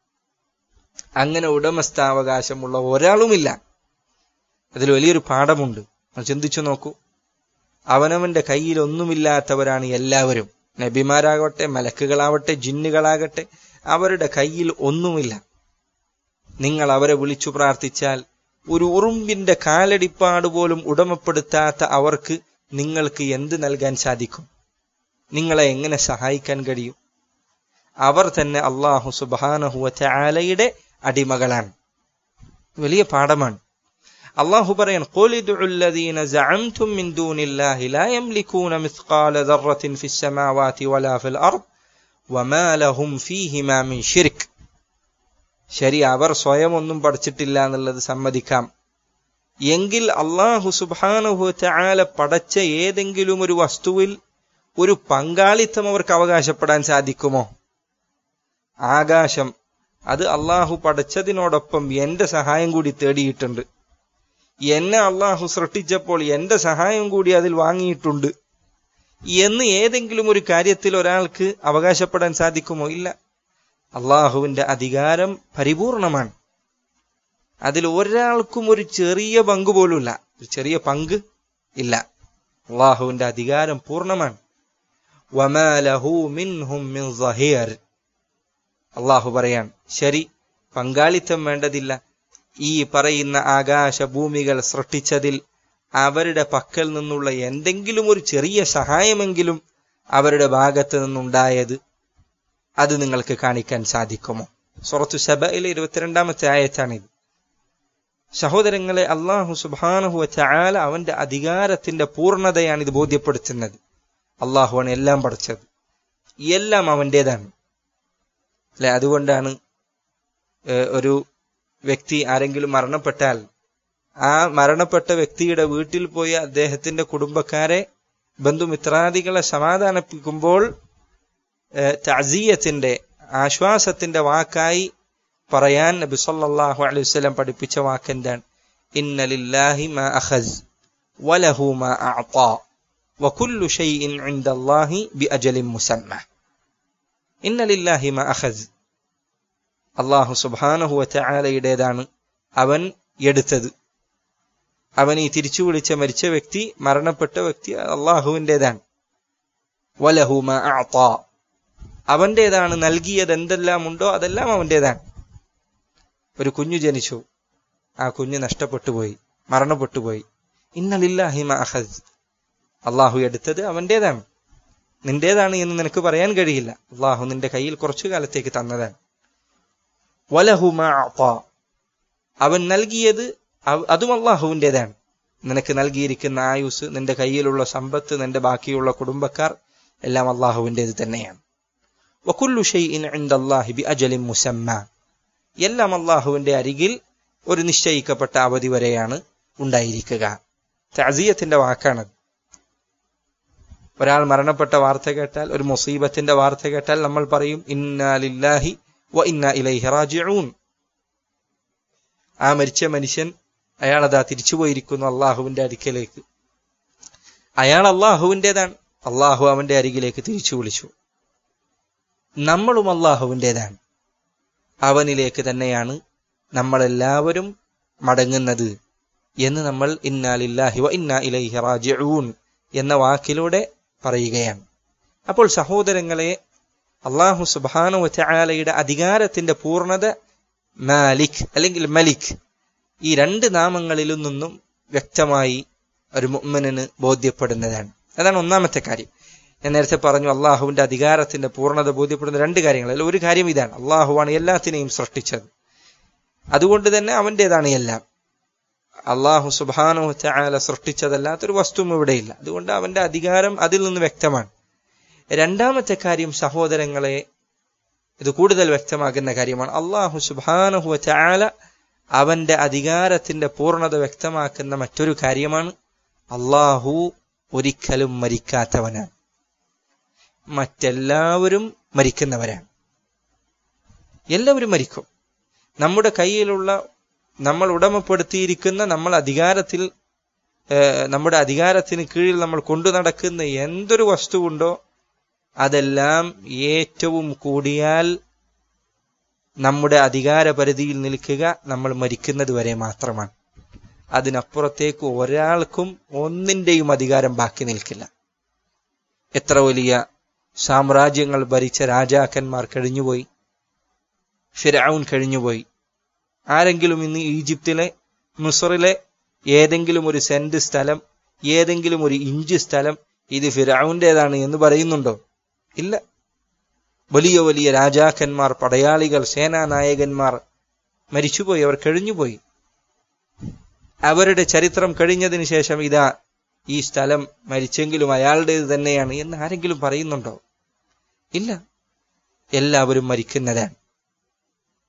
അങ്ങനെ ഉടമസ്ഥാവകാശമുള്ള ഒരാളുമില്ല. അതിൽ വലിയൊരു പാഠമുണ്ട്. ചിന്തിച്ചു നോക്കൂ. അവനവന്റെ കയ്യിൽ ഒന്നുമില്ലാത്തവരാണ് എല്ലാവരും. നബിമാരാകട്ടെ, മലക്കുകളാവട്ടെ, ജിന്നുകളാകട്ടെ, അവരുടെ കയ്യിൽ ഒന്നുമില്ല. നിങ്ങൾ അവരെ വിളിച്ചു പ്രാർത്ഥിച്ചാൽ ഒരു ഉറുമ്പിന്റെ കാലടിപ്പാട് പോലും ഉടമപ്പെടുത്താത്ത അവർക്ക് നിങ്ങൾക്ക് എന്ത് നൽകാൻ സാധിക്കും? നിങ്ങളെ എങ്ങനെ സഹായിക്കാൻ കഴിയും? അവർ തന്നെ അല്ലാഹു സുബ്ഹാനഹു വ തആലയുടെ അടിമകളാണ്. വലിയ പാഠമാണ്. അല്ലാഹു പറയാൻ, ഖുൽ ഇദ്ഉൽ ലദീന സഅംതും മിൻ ദൂനില്ലാഹി ലാ യംലികൂന മിസ്ഖാല ദർറത്തിൻ ഫിസ് സമാവാതി വലാ ഫിൽ അർദ് വമാ ലഹും ഫീഹിമാ മിൻ ശിർക്ക്. ശരി, അവർ സ്വയം ഒന്നും പഠിച്ചിട്ടില്ല എന്നുള്ളത് സമ്മതിക്കാം. എങ്കിൽ അല്ലാഹു സുബ്ഹാനഹു വ തആല പടച്ച ഏതെങ്കിലും ഒരു വസ്തുവിൽ ഒരു പങ്കാളിത്തം അവർക്ക് അവകാശപ്പെടാൻ സാധിക്കുമോ? ആകാശം, അത് അള്ളാഹു പടച്ചതിനോടൊപ്പം എന്റെ സഹായം കൂടി തേടിയിട്ടുണ്ട്. എന്നെ അള്ളാഹു സൃഷ്ടിച്ചപ്പോൾ എന്റെ സഹായം കൂടി അതിൽ വാങ്ങിയിട്ടുണ്ട് എന്ന് ഏതെങ്കിലും ഒരു കാര്യത്തിൽ ഒരാൾക്ക് അവകാശപ്പെടാൻ സാധിക്കുമോ? ഇല്ല. അള്ളാഹുവിന്റെ അധികാരം പരിപൂർണമാണ്. അതിൽ ഒരാൾക്കും ഒരു ചെറിയ പങ്ക് പോലുമില്ല. ഒരു ചെറിയ പങ്ക് ഇല്ല. അള്ളാഹുവിന്റെ അധികാരം പൂർണ്ണമാണ്. വമാ ലഹു മിൻഹും മിൻ സഹീർ. അള്ളാഹു പറയാൻ, ശരി, പങ്കാളിത്തം വേണ്ടതില്ല. ഈ പറയുന്ന ആകാശ ഭൂമികൾ സൃഷ്ടിച്ചതിൽ അവരുടെ പക്കൽ നിന്നുള്ള എന്തെങ്കിലും ഒരു ചെറിയ സഹായമെങ്കിലും അവരുടെ ഭാഗത്ത് നിന്നുണ്ടായത് അത് നിങ്ങൾക്ക് കാണിക്കാൻ സാധിക്കുമോ? സൂറത്തു സബയിലെ ഇരുപത്തിരണ്ടാമത്തെ ആയത്താണിത്. സഹോദരങ്ങളെ, അല്ലാഹു സുബ്ഹാനഹു വ തആല അവന്റെ അധികാരത്തിന്റെ പൂർണ്ണതയാണ് ഇത് ബോധ്യപ്പെടുത്തുന്നത്. അള്ളാഹുവാണ് എല്ലാം പഠിച്ചത്, എല്ലാം അവന്റേതാണ് അല്ലെ. അതുകൊണ്ടാണ് ഒരു വ്യക്തി ആരെങ്കിലും മരണപ്പെട്ടാൽ ആ മരണപ്പെട്ട വ്യക്തിയുടെ വീട്ടിൽ പോയി അദ്ദേഹത്തിന്റെ കുടുംബക്കാരെ, ബന്ധുമിത്രാദികളെ സമാധാനിപ്പിക്കുമ്പോൾ തഅസിയത്തിന്റെ, ആശ്വാസത്തിന്റെ വാക്കായി പറയാൻ നബി സല്ലല്ലാഹു അലൈഹി വസല്ലം പഠിപ്പിച്ച വാക്കെന്താണ്? ഇന്ന ലില്ലാഹി മാ അഖസ് വലഹു മാ അഅതാ വകുല്ലു ഷൈഇൻ ഇൻദല്ലാഹി ബിഅജലിൻ മുസമ്മ. ഇന്ന ലില്ലാഹി മാ അഖസ്, അല്ലാഹു സുബ്ഹാനഹു വ തആലയുടേതാണ് അവൻ എടുത്തത്. അവൻ ഈ തിരിച്ചു വിളിച്ച മരിച്ച വ്യക്തി, മരണപ്പെട്ട വ്യക്തി അള്ളാഹുവിൻ്റെതാണ്. വലഹു മാ അഅതാ, അവന്റേതാണ്. നൽകിയത് എന്തെല്ലാം ഉണ്ടോ അതെല്ലാം അവന്റേതാണ്. ഒരു കുഞ്ഞു ജനിച്ചു, ആ കുഞ്ഞ് നഷ്ടപ്പെട്ടുപോയി, മരണപ്പെട്ടുപോയി. ഇന്ന ലില്ലാഹി മാ അഖസ്, അള്ളാഹു എടുത്തത് അവന്റേതാണ്. നിന്റേതാണ് എന്ന് നിനക്ക് പറയാൻ കഴിയില്ല. അള്ളാഹു നിന്റെ കയ്യിൽ കുറച്ചു കാലത്തേക്ക് തന്നതാണ്. വലഹു മാ അഅതാ, അവൻ നൽകിയത് അതും അള്ളാഹുവിൻ്റെതാണ്. നിനക്ക് നൽകിയിരിക്കുന്ന ആയുസ്, നിന്റെ കയ്യിലുള്ള സമ്പത്ത്, നിന്റെ ബാക്കിയുള്ള കുടുംബക്കാർ എല്ലാം അള്ളാഹുവിൻ്റേത് തന്നെയാണ്. വകുല്ലു ഷൈഇൻ ഇൻദല്ലാഹി ബിഅജലിൻ മുസമ്മ, എല്ലാം അള്ളാഹുവിന്റെ അരികിൽ ഒരു നിശ്ചയിക്കപ്പെട്ട അവധി വരെയാണ് ഉണ്ടായിരിക്കുക. തഅസിയത്തിന്റെ വാക്കാണത്. ഒരാൾ മരണപ്പെട്ട വാർത്ത കേട്ടാൽ, ഒരു മുസീബത്തിന്റെ വാർത്ത കേട്ടാൽ നമ്മൾ പറയും ഇന്നാ ലില്ലാഹി വ ഇന്നാ ഇലൈഹി റാജിഊൻ. ആ മരിച്ച മനുഷ്യൻ, അയാൾ അതാ തിരിച്ചുപോയിരിക്കുന്നു അള്ളാഹുവിന്റെ അടുക്കലേക്ക്. അയാൾ അള്ളാഹുവിൻ്റെതാണ്. അള്ളാഹു അവന്റെ അരികിലേക്ക് തിരിച്ചു വിളിച്ചു. നമ്മളും അള്ളാഹുവിൻ്റെതാണ്. അവനിലേക്ക് തന്നെയാണ് നമ്മളെല്ലാവരും മടങ്ങുന്നത് എന്ന് നമ്മൾ ഇന്നാ ലില്ലാഹി വ ഇന്നാ ഇലൈഹി റാജിഊൻ എന്ന വാക്കിലൂടെ പറയുകയാണ്. അപ്പോൾ സഹോദരങ്ങളെ, അല്ലാഹു സുബ്ഹാനഹു വ തആലയുടെ അധികാരത്തിന്റെ പൂർണ്ണത മാലിക് അല്ലെങ്കിൽ മലിക്, ഈ രണ്ട് നാമങ്ങളിൽ നിന്നും വ്യക്തമായി ഒരു മുഅ്മിനിന് ബോധ്യപ്പെടുന്നതാണ്. അതാണ് ഒന്നാമത്തെ കാര്യം. ഞാൻ നേരത്തെ പറഞ്ഞു, അള്ളാഹുവിന്റെ അധികാരത്തിന്റെ പൂർണ്ണത ബോധ്യപ്പെടുന്ന രണ്ട് കാര്യങ്ങൾ. അതിൽ ഒരു കാര്യം ഇതാണ്, അള്ളാഹുവാണ് എല്ലാത്തിനെയും സൃഷ്ടിച്ചത്. അതുകൊണ്ട് തന്നെ അവന്റേതാണ് എല്ലാം. അള്ളാഹു സുബ്ഹാനഹു വ തആല സൃഷ്ടിച്ചതല്ലാത്തൊരു വസ്തുവും ഇവിടെയില്ല. അതുകൊണ്ട് അവന്റെ അധികാരം അതിൽ നിന്ന് വ്യക്തമാണ്. രണ്ടാമത്തെ കാര്യം സഹോദരങ്ങളെ, ഇത് കൂടുതൽ വ്യക്തമാകുന്ന കാര്യമാണ്. അള്ളാഹു സുബ്ഹാനഹു വ തആല അവന്റെ അധികാരത്തിന്റെ പൂർണ്ണത വ്യക്തമാക്കുന്ന മറ്റൊരു കാര്യമാണ്, അള്ളാഹു ഒരിക്കലും മരിക്കാത്തവനാണ്. മറ്റെല്ലാവരും മരിക്കുന്നവരാണ്. എല്ലാവരും മരിക്കും. നമ്മുടെ കയ്യിലുള്ള, നമ്മൾ ഉടമപ്പെടുത്തിയിരിക്കുന്ന, നമ്മൾ അധികാരത്തിൽ നമ്മുടെ അധികാരത്തിന് കീഴിൽ നമ്മൾ കൊണ്ടു നടക്കുന്ന എന്തൊരു വസ്തുവുണ്ടോ അതെല്ലാം ഏറ്റവും കൂടിയാൽ നമ്മുടെ അധികാര പരിധിയിൽ നിൽക്കുക നമ്മൾ മരിക്കുന്നത് വരെ മാത്രമാണ്. അതിനപ്പുറത്തേക്ക് ഒരാൾക്കും ഒന്നിന്റെയും അധികാരം ബാക്കി നിൽക്കില്ല. എത്ര വലിയ സാമ്രാജ്യങ്ങൾ ഭരിച്ച രാജാക്കന്മാർ കഴിഞ്ഞുപോയി. ഫിർഔൻ കഴിഞ്ഞുപോയി. ആരെങ്കിലും ഇന്ന് ഈജിപ്തിലെ, മിസ്റിലെ ഏതെങ്കിലും ഒരു സെന്റ് സ്ഥലം, ഏതെങ്കിലും ഒരു ഇഞ്ച് സ്ഥലം ഇത് ഫിർഔന്റേതാണ് എന്ന് പറയുന്നുണ്ടോ? ഇല്ല. വലിയ വലിയ രാജാക്കന്മാർ, പടയാളികൾ, സേനാനായകന്മാർ മരിച്ചുപോയി, അവർ കഴിഞ്ഞുപോയി. അവരുടെ ചരിത്രം കഴിഞ്ഞതിന് ശേഷം ഇതാ ഈ സ്ഥലം മരിച്ചെങ്കിലും അയാളുടേത് തന്നെയാണ് എന്ന് ആരെങ്കിലും പറയുന്നുണ്ടോ? ഇല്ല. എല്ലാവരും മരിക്കുന്നതാണ്.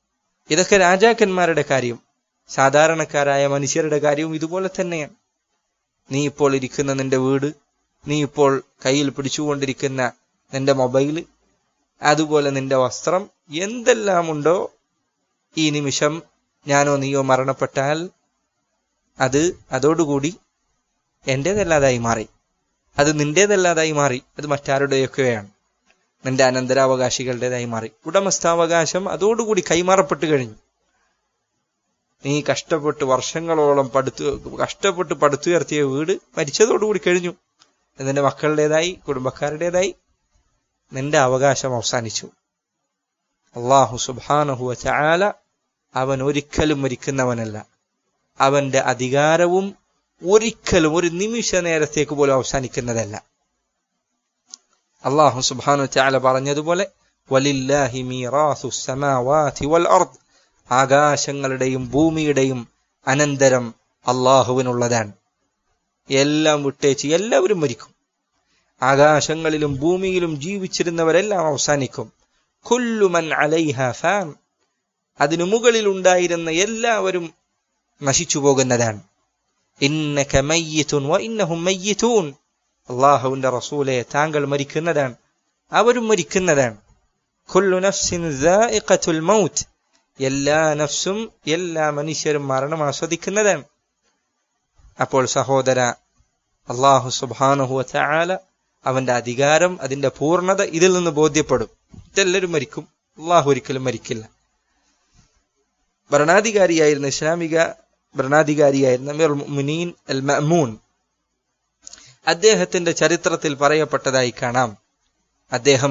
ഇതൊക്കെ രാജാക്കന്മാരുടെ കാര്യം. സാധാരണക്കാരായ മനുഷ്യരുടെ കാര്യവും ഇതുപോലെ തന്നെയാണ്. നീ ഇപ്പോൾ ഇരിക്കുന്ന നിന്റെ വീട്, നീ ഇപ്പോൾ കയ്യിൽ പിടിച്ചുകൊണ്ടിരിക്കുന്ന നിന്റെ മൊബൈല്, അതുപോലെ നിന്റെ വസ്ത്രം, എന്തെല്ലാം ഉണ്ടോ, ഈ നിമിഷം ഞാനോ നീയോ മരണപ്പെട്ടാൽ അത് അതോടുകൂടി എന്റേതല്ലാതായി മാറി, അത് നിന്റേതല്ലാതായി മാറി, അത് മറ്റാരുടെയൊക്കെയാണ്, നിന്റെ അനന്തരാവകാശികളുടേതായി മാറി. ഉടമസ്ഥാവകാശം അതോടുകൂടി കൈമാറപ്പെട്ടു കഴിഞ്ഞു. നീ കഷ്ടപ്പെട്ട് വർഷങ്ങളോളം പടുത്തു കഷ്ടപ്പെട്ട് പടുത്തുയർത്തിയ വീട് മരിച്ചതോടുകൂടി കഴിഞ്ഞു. നിന്റെ മക്കളുടേതായി, കുടുംബക്കാരുടേതായി, നിന്റെ അവകാശം അവസാനിച്ചു. അല്ലാഹു സുബ്ഹാനഹു വ തആല അവൻ ഒരിക്കലും മരിക്കുന്നവനല്ല. അവന്റെ അധികാരവും ഒരിക്കലും ഒരു നിമിഷ നേരത്തേക്ക് പോലും അവസാനിക്കുന്നതല്ല. അല്ലാഹു സുബ്ഹാനഹു വ തആല പറഞ്ഞതുപോലെ വലില്ലാഹി മീറാസുസ് സമാവാതി വൽ അർദ്, ആകാശങ്ങളുടെയും ഭൂമിയുടെയും അനന്തരം അല്ലാഹുവിനുള്ളതാണ്. എല്ലാം വിട്ടേച്ച് എല്ലാവരും മരിക്കും. ആകാശങ്ങളിലും ഭൂമിയിലും ജീവിച്ചിരുന്നവരെല്ലാം അവസാനിക്കും. കുല്ലു മൻ അലൈഹാ ഫാൻ, അതിനു മുകളിൽ ഉണ്ടായിരുന്ന എല്ലാവരും നശിച്ചു പോകുന്നതാണ്. ഇന്നക മയ്യിതുൻ വ ഇന്നഹും മയ്യിതൂൻ, അല്ലാഹുവിന്റെ റസൂലേ താങ്കൾ മരിക്കുന്നതാണ്, അവരും മരിക്കുന്നതാണ്. കുല്ലു നഫ്സിൻ സായിഖത്തുൽ മൗത്ത്, എല്ലാ നഫ്സും എല്ലാ മനുഷ്യരും മരണം ആസ്വദിക്കുന്നതാണ്. അപ്പോൾ സഹോദര, അല്ലാഹു സുബ്ഹാനഹു വ തആല അവന്റെ അധികാരം, അതിന്റെ പൂർണ്ണത ഇതിൽ നിന്ന് ബോധ്യപ്പെടും. ഇതെല്ലാവരും മരിക്കും, അല്ലാഹു ഒരിക്കലും മരിക്കില്ല. ഭരണാധികാരിയായിരുന്ന ഇസ്ലാമിക ഭരണാധികാരിയായിരുന്ന അമീറുൽ മുഅ്മിനീൻ അൽ മഅ്മൂൻ, അദ്ദേഹത്തിന്റെ ചരിത്രത്തിൽ പറയപ്പെട്ടതായി കാണാം, അദ്ദേഹം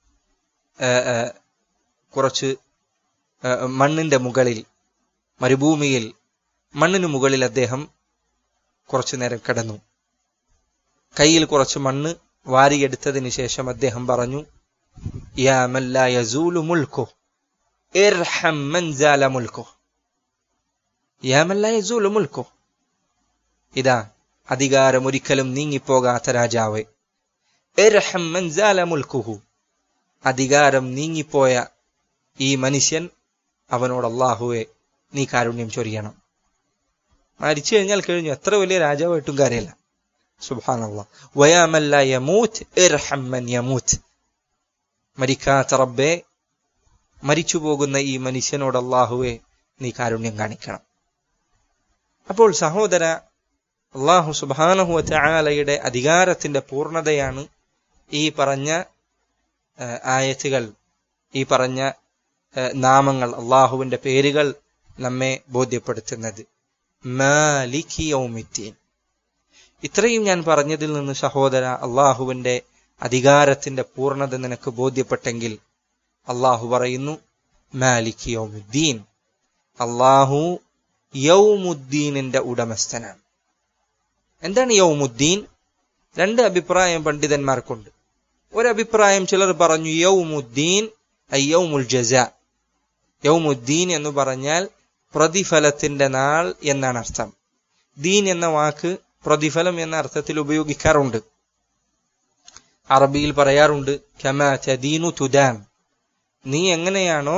കുറച്ച് മണ്ണിന്റെ മുകളിൽ, മരുഭൂമിയിൽ മണ്ണിനു മുകളിൽ അദ്ദേഹം കുറച്ചു നേരം കിടന്നു. കയ്യിൽ കുറച്ച് മണ്ണ് വാരിയെടുത്തതിന് ശേഷം അദ്ദേഹം പറഞ്ഞു, യാ മൻ ലാ യസൂലു മുൽക്കു ഇർഹം മൻ സാല മുൽക്കു, യാ മൻ ലാ യസൂലു മുൽക്കു, ഇതാ അധികാരം ഒരിക്കലും നീങ്ങിപ്പോകാത്ത രാജാവേ, ഇർഹം മൻ സാല മുൽക്കുഹു, അധികാരം നീങ്ങിപ്പോയ ഈ മനുഷ്യൻ, അവനോട് അല്ലാഹുവേ നീ കാരുണ്യം ചൊരിയണം. മരിച്ചു കഴിഞ്ഞാൽ കഴിഞ്ഞു, എത്ര വലിയ രാജാവായിട്ടും കാര്യമില്ല. സുബ്ഹാനല്ലാഹ്. വയാ മൻ ലാ യമൂത്ത് ഇർഹം മൻ യമൂത്ത്, മരിക്കാത്ത റബ്ബേ മരിച്ചു പോകുന്ന ഈ മനുഷ്യനോട് അല്ലാഹുവേ നീ കാരുണ്യം കാണിക്കണം. അപ്പോൾ സഹോദര, അല്ലാഹു സുബ്ഹാനഹു വ തആലയുടെ അധികാരത്തിന്റെ പൂർണ്ണതയാണ് ഈ പറഞ്ഞ ആയത്തുകൾ, ഈ പറഞ്ഞ നാമങ്ങൾ, അല്ലാഹുവിന്റെ പേരുകൾ നമ്മെ ബോധ്യപ്പെടുത്തുന്നത്. മാലികി യൗമിദ്ദീൻ. ഇത്രയും ഞാൻ പറഞ്ഞതിൽ നിന്ന് സഹോദര, അല്ലാഹുവിന്റെ അധികാരത്തിന്റെ പൂർണ്ണത നിനക്ക് ബോധ്യപ്പെട്ടെങ്കിൽ അല്ലാഹു പറയുന്നു മാലികി യൗമിദ്ദീൻ, അല്ലാഹു യൗമുദ്ദീനിന്റെ ഉടമസ്ഥനാണ്. എന്താണ് യൗമുദ്ദീൻ? രണ്ട് അഭിപ്രായം പണ്ഡിതന്മാർക്കുണ്ട്. ഒരഭിപ്രായം ചിലർ പറഞ്ഞു യൗമുദ്ദീൻ ഐ യൗമുൽ ജസാ, യൗമുദ്ദീൻ എന്ന് പറഞ്ഞാൽ പ്രതിഫലത്തിന്റെ നാൾ എന്നാണ് അർത്ഥം. ദീൻ എന്ന വാക്ക് പ്രതിഫലം എന്ന അർത്ഥത്തിൽ ഉപയോഗിക്കാറുണ്ട്. അറബിയിൽ പറയാറുണ്ട് കമാ തദീനു തുദാൻ, നീ എങ്ങനെയാണോ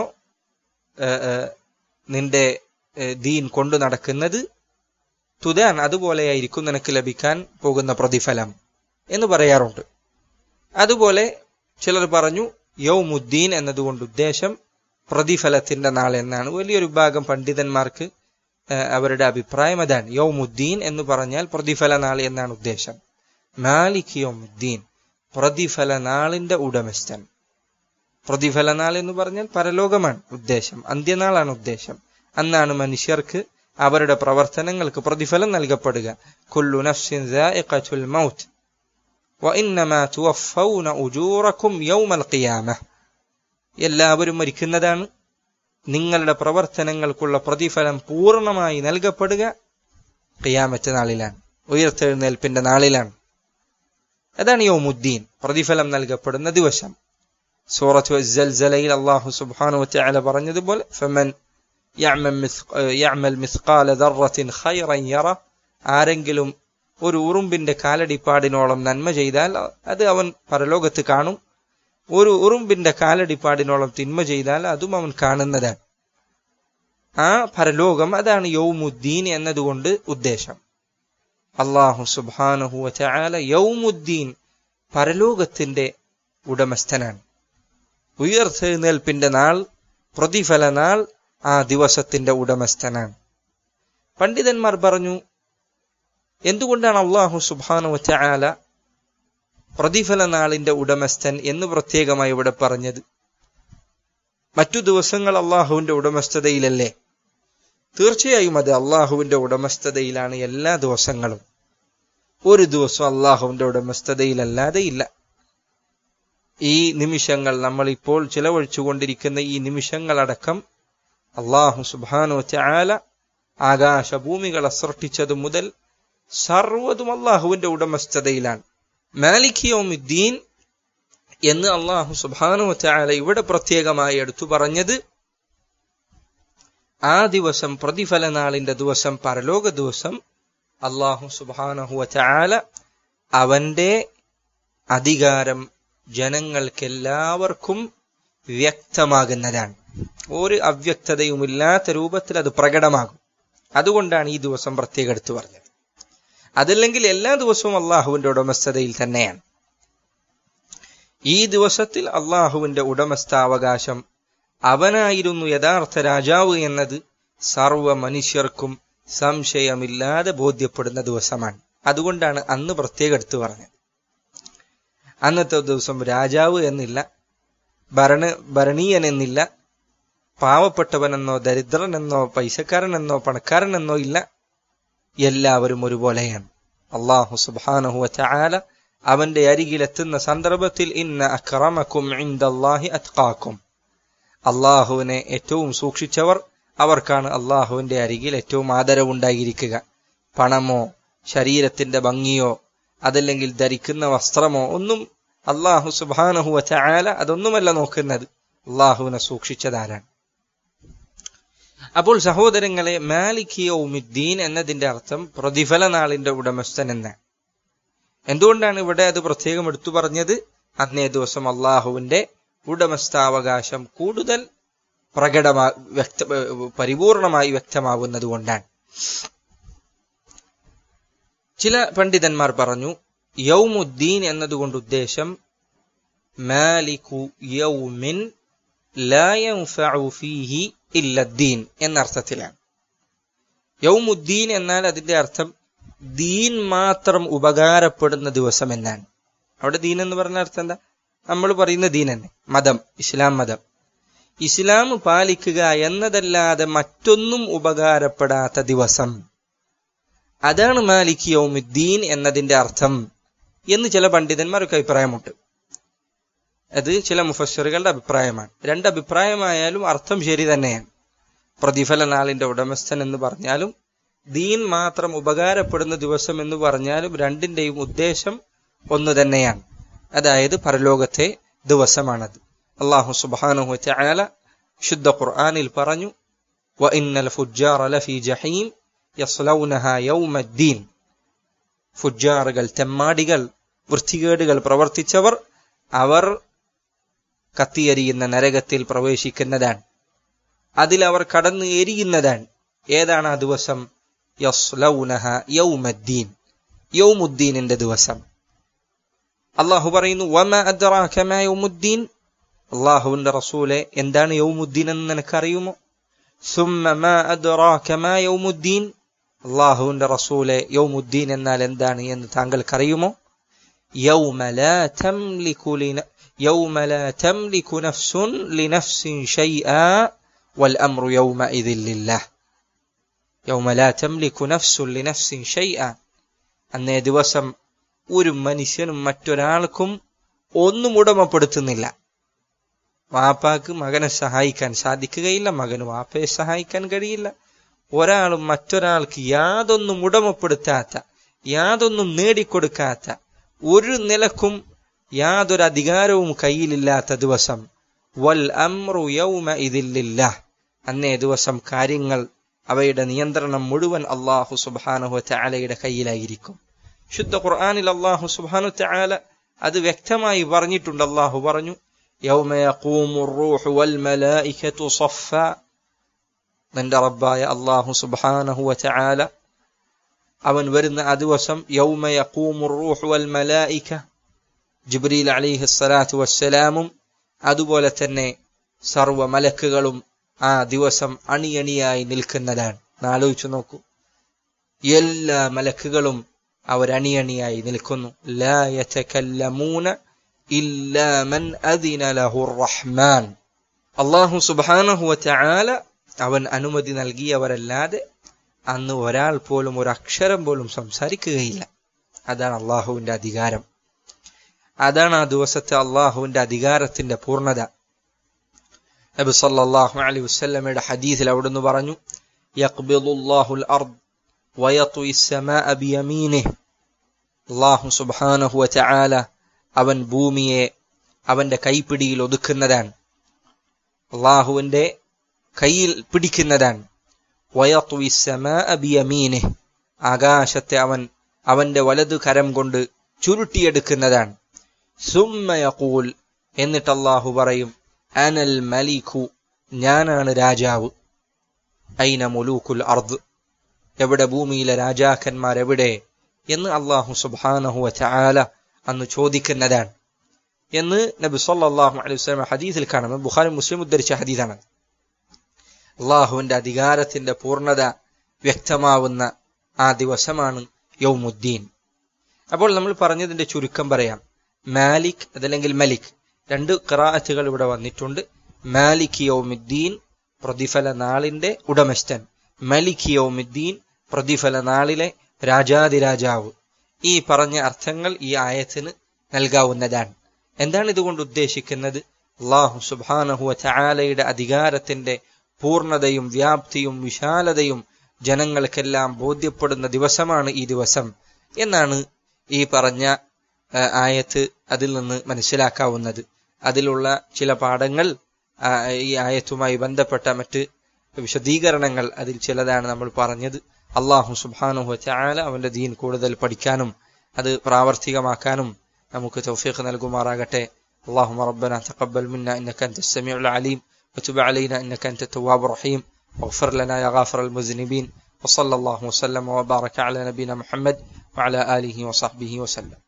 നിന്റെ ദീൻ കൊണ്ടു നടക്കുന്നത്, തുദാൻ അതുപോലെയായിരിക്കും നിനക്ക് ലഭിക്കാൻ പോകുന്ന പ്രതിഫലം എന്ന് പറയാറുണ്ട്. അതുപോലെ ചിലർ പറഞ്ഞു യൗമുദ്ദീൻ എന്നതുകൊണ്ട് ഉദ്ദേശം പ്രതിഫലത്തിന്റെ നാൾ എന്നാണ്. വലിയൊരു ഭാഗം പണ്ഡിതന്മാർക്ക് അവരുടെ അഭിപ്രായം അതാണ്. യൗമുദ്ദീൻ എന്ന് പറഞ്ഞാൽ പ്രതിഫല നാൾ എന്നാണ് ഉദ്ദേശം. മാലിക് യൗമുദ്ദീൻ, പ്രതിഫല നാളിന്റെ ഉടമസ്ഥൻ. പ്രതിഫല നാൾ എന്ന് പറഞ്ഞാൽ പരലോകമാണ് ഉദ്ദേശം, അന്ത്യനാളാണ് ഉദ്ദേശം. അന്നാണ് മനുഷ്യർക്ക് അവരുടെ പ്രവർത്തനങ്ങൾക്ക് പ്രതിഫലം നൽകപ്പെടുക. കുല്ലു നഫ്സിൻ സായിഖത്തുൽ മൗത്ത് വ ഇന്നമാ തുവഫൗന ഉജൂറകും യൗമൽ ഖിയാമഹ്, എല്ലാവരും മരിക്കുന്നതാണ്, നിങ്ങളുടെ പ്രവർത്തനങ്ങൾക്കുള്ള പ്രതിഫലം പൂർണ്ണമായി നൽകപ്പെടുക ഖിയാമത്ത് നാളിലാണ്, ഉയർത്തെഴുന്നേൽപ്പിന്റെ നാളിലാണ്. അതാണ് യൗമുദ്ദീൻ, പ്രതിഫലം നൽകപ്പെടുന്ന ദിവസം. സൂറത്തു അസ്സൽസലയിൽ അല്ലാഹു സുബ്ഹാനഹു വ തആല പറഞ്ഞതുപോലെ ഫമൻ യഅമൽ മിസ്ഖാല ദർറത്തിൻ ഖൈറൻ യറ, ആരെങ്കിലും ഒരു ഉറുമ്പിന്റെ കാലടിപ്പാടിനോളം നന്മ ചെയ്താൽ അത് അവൻ പരലോകത്ത് കാണും, ഒരു ഉറുമ്പിന്റെ കാലടിപ്പാടിനോളം തിന്മ ചെയ്താൽ അതും അവൻ കാണുന്നതാണ്. ആ പരലോകം അതാണ് യൗമുദ്ദീൻ എന്നതുകൊണ്ട് ഉദ്ദേശം. അല്ലാഹു സുബ്ഹാനഹു വ തആല യൗമുദ്ദീൻ പരലോകത്തിന്റെ ഉടമസ്ഥനാണ്. ഉയർത്തെഴുന്നേൽപ്പിന്റെ നാൾ, പ്രതിഫല നാൾ, ആ ദിവസത്തിന്റെ ഉടമസ്ഥനാണ്. പണ്ഡിതന്മാർ പറഞ്ഞു, എന്തുകൊണ്ടാണ് അല്ലാഹു സുബ്ഹാനഹു വ തആല പ്രതിഫല നാളിന്റെ ഉടമസ്ഥൻ എന്ന് പ്രത്യേകമായി ഇവിടെ പറഞ്ഞത്? മറ്റു ദിവസങ്ങൾ അള്ളാഹുവിന്റെ ഉടമസ്ഥതയിലല്ലേ? തീർച്ചയായും അത് അള്ളാഹുവിന്റെ ഉടമസ്ഥതയിലാണ് എല്ലാ ദിവസങ്ങളും. ഒരു ദിവസം അള്ളാഹുവിന്റെ ഉടമസ്ഥതയിലല്ലാതെ ഇല്ല. ഈ നിമിഷങ്ങൾ, നമ്മൾ ഇപ്പോൾ ചിലവഴിച്ചുകൊണ്ടിരിക്കുന്ന ഈ നിമിഷങ്ങളടക്കം അള്ളാഹു സുബ്ഹാനഹു വ തആല ആകാശഭൂമികളെ സൃഷ്ടിച്ചതു മുതൽ സർവ്വതും അള്ളാഹുവിന്റെ ഉടമസ്ഥതയിലാണ്. മാലിക് യൗമുദ്ദീൻ എന്ന് അള്ളാഹു സുബ്ഹാനഹു വ തആല ഇവിടെ പ്രത്യേകമായി എടുത്തു പറഞ്ഞത്, ആ ദിവസം, പ്രതിഫല നാളിന്റെ ദിവസം, പരലോക ദിവസം, അള്ളാഹു സുബ്ഹാനഹു വ തആല അവന്റെ അധികാരം ജനങ്ങൾക്കെല്ലാവർക്കും വ്യക്തമാകുന്നതാണ്. ഒരു അവ്യക്തതയുമില്ലാത്ത രൂപത്തിൽ അത് പ്രകടമാകും. അതുകൊണ്ടാണ് ഈ ദിവസം പ്രത്യേകം എടുത്തു പറഞ്ഞത്. അതല്ലെങ്കിൽ എല്ലാ ദിവസവും അള്ളാഹുവിന്റെ ഉടമസ്ഥതയിൽ തന്നെയാണ്. ഈ ദിവസത്തിൽ അള്ളാഹുവിന്റെ ഉടമസ്ഥാവകാശം, അവനായിരുന്നു യഥാർത്ഥ രാജാവ് എന്നത് സർവ മനുഷ്യർക്കും സംശയമില്ലാതെ ബോധ്യപ്പെടുന്ന ദിവസമാണ്. അതുകൊണ്ടാണ് അന്ന് പ്രത്യേകം എടുത്തു പറഞ്ഞത്. അന്നത്തെ ദിവസം രാജാവ് എന്നില്ല, ഭരണ ഭരണീയൻ എന്നില്ല, പാവപ്പെട്ടവനെന്നോ ദരിദ്രനെന്നോ പൈസക്കാരനെന്നോ പണക്കാരനെന്നോ ഇല്ല. എല്ലാവരും ഒരുപോലെയാണ്. അല്ലാഹു സുബ്ഹാനഹു വ തആല അവന്റെ അരികിലെത്തുന്ന സന്ദർഭത്തിൽ, ഇന്ന അക്രമക്കും ഇൻദല്ലാഹി അത്ഖാക്കും, അള്ളാഹുവിനെ ഏറ്റവും സൂക്ഷിച്ചവർ അവർക്കാണ് അള്ളാഹുവിന്റെ അരികിൽ ഏറ്റവും ആദരവുണ്ടായിരിക്കുക. പണമോ ശരീരത്തിന്റെ ഭംഗിയോ അതല്ലെങ്കിൽ ധരിക്കുന്ന വസ്ത്രമോ ഒന്നും അള്ളാഹു സുബ്ഹാനഹു വ തആല അതൊന്നുമല്ല നോക്കുന്നത്. അള്ളാഹുവിനെ സൂക്ഷിച്ചതാരാണ്? അപ്പോൾ സഹോദരങ്ങളെ, മാലിക് യൗമുദ്ദീൻ എന്നതിന്റെ അർത്ഥം പ്രതിഫല നാളിന്റെ ഉടമസ്ഥൻ എന്നാണ്. എന്തുകൊണ്ടാണ് ഇവിടെ അത് പ്രത്യേകം എടുത്തു പറഞ്ഞത്? അന്നേ ദിവസം അള്ളാഹുവിന്റെ ഉടമസ്ഥാവകാശം കൂടുതൽ പ്രകടമാ വ്യക്ത പരിപൂർണമായി വ്യക്തമാകുന്നത് കൊണ്ടാണ്. ചില പണ്ഡിതന്മാർ പറഞ്ഞു, യൗമുദ്ദീൻ എന്നതുകൊണ്ട് ഉദ്ദേശം മാലികു യൗമിൻ ലാ യൻഫഉ ഫീഹി ഇല്ലദ്ദീൻ എന്നർത്ഥത്തിലാണ്. യൗമുദ്ദീൻ എന്നാൽ അതിന്റെ അർത്ഥം ദീൻ മാത്രം ഉപകാരപ്പെടുന്ന ദിവസം എന്നാണ്. അവിടെ ദീൻ എന്ന് പറഞ്ഞ അർത്ഥം എന്താ? നമ്മൾ പറയുന്ന ദീൻ തന്നെ, മതം, ഇസ്ലാം മതം. ഇസ്ലാം പാലിക്കുക എന്നതല്ലാതെ മറ്റൊന്നും ഉപകാരപ്പെടാത്ത ദിവസം, അതാണ് മാലിക് യൗമുദ്ദീൻ എന്നതിന്റെ അർത്ഥം എന്ന് ചില പണ്ഡിതന്മാർക്ക് അഭിപ്രായമുണ്ട്. അത് ചില മുഫസ്സിറുകളുടെ അഭിപ്രായമാണ്. രണ്ടഭിപ്രായമായാലും അർത്ഥം ശരി തന്നെയാണ്. പ്രതിഫല നാളിന്റെ ഉടമസ്ഥൻ എന്ന് പറഞ്ഞാലും ദീൻ മാത്രം ഉപകാരപ്പെടുന്ന ദിവസം എന്ന് പറഞ്ഞാലും രണ്ടിന്റെയും ഉദ്ദേശം ഒന്ന് തന്നെയാണ്. അതായത് പരലോകത്തെ ദിവസമാണത്. അല്ലാഹു സുബ്ഹാനഹു വ തആല ശുദ്ധ ഖുർആനിൽ പറഞ്ഞു, വഇന്നൽ ഫുജ്ജാറ ലഫീ ജഹീം യസ്ലൗനഹാ യൗമദ്ദീൻ. ഫുജ്ജാറുകൾ, തെമ്മാടികൾ, വൃത്തികേടുകൾ പ്രവർത്തിച്ചവർ, അവർ കത്തിയെരിയുന്ന നരകത്തിൽ പ്രവേശിക്കുന്നതാണ്. അതിലവർ കടന്ന് എരിയുന്നതാണ്. ഏതാണ് ആ ദിവസം? യസ്ലൗനഹാ യൗമദ്ദീൻ, യൗമുദ്ദീനിന്റെ ദിവസം. അള്ളാഹു പറയുന്നു, വമാ അദ്റാക മാ യൗമുദ്ദീൻ. അള്ളാഹുവിന്റെ റസൂലെ, എന്താണ് യൗമുദ്ദീൻ എന്ന് നിനക്കറിയുമോ? സുമ്മ മാ അദ്റാക മാ യൗമുദ്ദീൻ. അള്ളാഹുവിന്റെ റസൂലെ, യൗമുദ്ദീൻ എന്നാൽ എന്താണ് എന്ന് താങ്കൾക്കറിയുമോ? യൗമ ലാ തംലികു ലിന യൗമ ലാ തംലികു നഫ്സുൻ ലിനഫ്സിൻ ശൈആ വൽ അംറു യൗമഇദിൻ ലില്ലാഹ്. യൗമ ലാ തംലികു നഫ്സുൻ ലിനഫ്സിൻ ശൈആ. അന്നേ ദിവസം ഒരു മനുഷ്യനും മറ്റൊരാൾക്കും ഒന്നും ഉടമപ്പെടുത്തുന്നില്ല. വാപ്പാക്ക് മകനെ സഹായിക്കാൻ സാധിക്കുകയില്ല, മകന് വാപ്പയെ സഹായിക്കാൻ കഴിയില്ല. ഒരാളും മറ്റൊരാൾക്ക് യാതൊന്നും ഉടമപ്പെടുത്താത്ത, യാതൊന്നും നേടിക്കൊടുക്കാത്ത, ഒരു നിലക്കും യാതൊരു അധികാരവും കയ്യിലില്ലാത്ത ദിവസം. വൽ അംറു യൗമഇദിൻ ലില്ലാഹ്. അന്നേ ദിവസം കാര്യങ്ങൾ, അവയുടെ നിയന്ത്രണം മുഴുവൻ അല്ലാഹു സുബ്ഹാനഹു വ തആലയുടെ കയ്യിലായിരിക്കും. ശുദ്ധ ഖുർആനിൽ അല്ലാഹു സുബ്ഹാനഹു വ തആല അത് വ്യക്തമായി പറഞ്ഞിട്ടുണ്ട്. അല്ലാഹു പറഞ്ഞു, യൗമ യഖൂമുർ റൂഹു വൽ മലായികതു സഫ്ഫ. നിന്റെ റബ്ബായ അല്ലാഹു സുബ്ഹാനഹു വ തആല അവൻ വരുന്ന ആ ദിവസം യൗമ യഖൂമുർ റൂഹു വൽ മലായിക, ജിബ്രീൽ അലൈഹിസ്സലാത്തു വസ്സലാമും അതുപോലെ തന്നെ സർവ്വ മലക്കുകളും ആ ദിവസം അണിയണിയായി നിൽക്കുന്നതാണ്. ആലോചിച്ചു നോക്കൂ, എല്ലാ മലക്കുകളും അവരണിയണിയായി നിൽക്കുന്നു. ലാ യതകല്ലമൂന ഇല്ലാ മൻ അദിന ലഹുർ റഹ്മാൻ. അല്ലാഹു സുബ്ഹാനഹു വ തആല അവൻ അനുമതി നൽകിയവരല്ലാതെ അന്ന് ഒരാൾ പോലും ഒരു അക്ഷരം പോലും സംസാരിക്കുകയില്ല. അതാണ് അള്ളാഹുവിന്റെ അധികാരം. അതാണ് ആ ദിവസത്തെ അള്ളാഹുവിന്റെ അധികാരത്തിന്റെ പൂർണ്ണത. നബി സല്ലല്ലാഹു അലൈഹി വസല്ലമയുടെ ഹദീസിൽ അവിടുന്ന് പറഞ്ഞു, യഖ്ബിദുല്ലാഹുൽ അർദ് വയത്വി സ്സമാഅ ബിയമീനിഹി. അല്ലാഹു സുബ്ഹാനഹു വ തആല അവൻ ഭൂമിയെ അവന്റെ കൈപ്പിടിയിൽ ഒതുക്കുന്നതാണ്, അള്ളാഹുവിന്റെ കയ്യിൽ പിടിക്കുന്നതാണ്. വയത്വി സ്സമാഅ ബിയമീനിഹി, ആകാശത്തെ അവൻ അവന്റെ വലതു കരം കൊണ്ട് ചുരുട്ടിയെടുക്കുന്നതാണ്. സുമ്മ യഖൂൽ, എന്നിട്ട് അല്ലാഹു പറയും, അനൽ മലികു, ഞാനാണ് രാജാവ്. ഐന മുലൂകുൽ അർദ്, എവിടെ ഭൂമിയിലെ രാജാക്കന്മാർ എവിടെ എന്ന് അല്ലാഹു സുബ്ഹാനഹു വ തആല അന്ന് ചോദിക്കുന്നതാണ് എന്ന് നബി സല്ലല്ലാഹു അലൈഹി വസല്ലം ഹദീസിൽ കാണാം. ബുഖാരി മുസ്ലിം ഉദ്ധരിച്ച ഹദീസാണ്. അള്ളാഹുവിന്റെ അധികാരത്തിന്റെ പൂർണ്ണത വ്യക്തമാവുന്ന ആ ദിവസമാണ് യൗമുദ്ദീൻ. അപ്പോൾ നമ്മൾ പറഞ്ഞതിന്റെ ചുരുക്കം പറയാം. മാലിക് അതല്ലെങ്കിൽ മലിക്, രണ്ട് ഖിറാഅത്തുകൾ ഇവിടെ വന്നിട്ടുണ്ട്. മാലിക് യൗമുദ്ദീൻ, പ്രതിഫല നാളിന്റെ ഉടമസ്ഥൻ. മലിക് യൗമുദ്ദീൻ, പ്രതിഫല നാളിലെ രാജാതിരാജാവ്. ഈ പറഞ്ഞ അർത്ഥങ്ങൾ ഈ ആയത്തിന് നൽകാവുന്നതാണ്. എന്താണ് ഇതുകൊണ്ട് ഉദ്ദേശിക്കുന്നത്? അല്ലാഹു സുബ്ഹാനഹു വ തആലയുടെ അധികാരത്തിന്റെ പൂർണ്ണതയും വ്യാപ്തിയും വിശാലതയും ജനങ്ങൾക്കെല്ലാം ബോധ്യപ്പെടുന്ന ദിവസമാണ് ഈ ദിവസം എന്നാണ് ഈ പറഞ്ഞ ആയത്ത് അതിൽ നിന്ന് മനസ്സിലാക്കാവുന്നത്. അതിലുള്ള ചില പാഠങ്ങൾ, ഈ ആയത്തുമായി ബന്ധപ്പെട്ട മറ്റ് വിശദീകരണങ്ങൾ, അതിൽ ചിലതാണ് നമ്മൾ പറഞ്ഞത്. അല്ലാഹു സുബ്ഹാനഹു വ തആല അവന്റെ ദീൻ കൂടുതൽ പഠിക്കാനും അത് പ്രാവർത്തികമാക്കാനും നമുക്ക് തൗഫീഖ് നൽകുമാറാകട്ടെ. اللهم ربنا تقبل منا إنك أنت السميع العليم وتب علينا إنك أنت التواب الرحيم واغفر لنا يا غافر المذنبين وصلى الله وسلم وبارك على نبينا محمد وعلى آله وصحبه وسلم.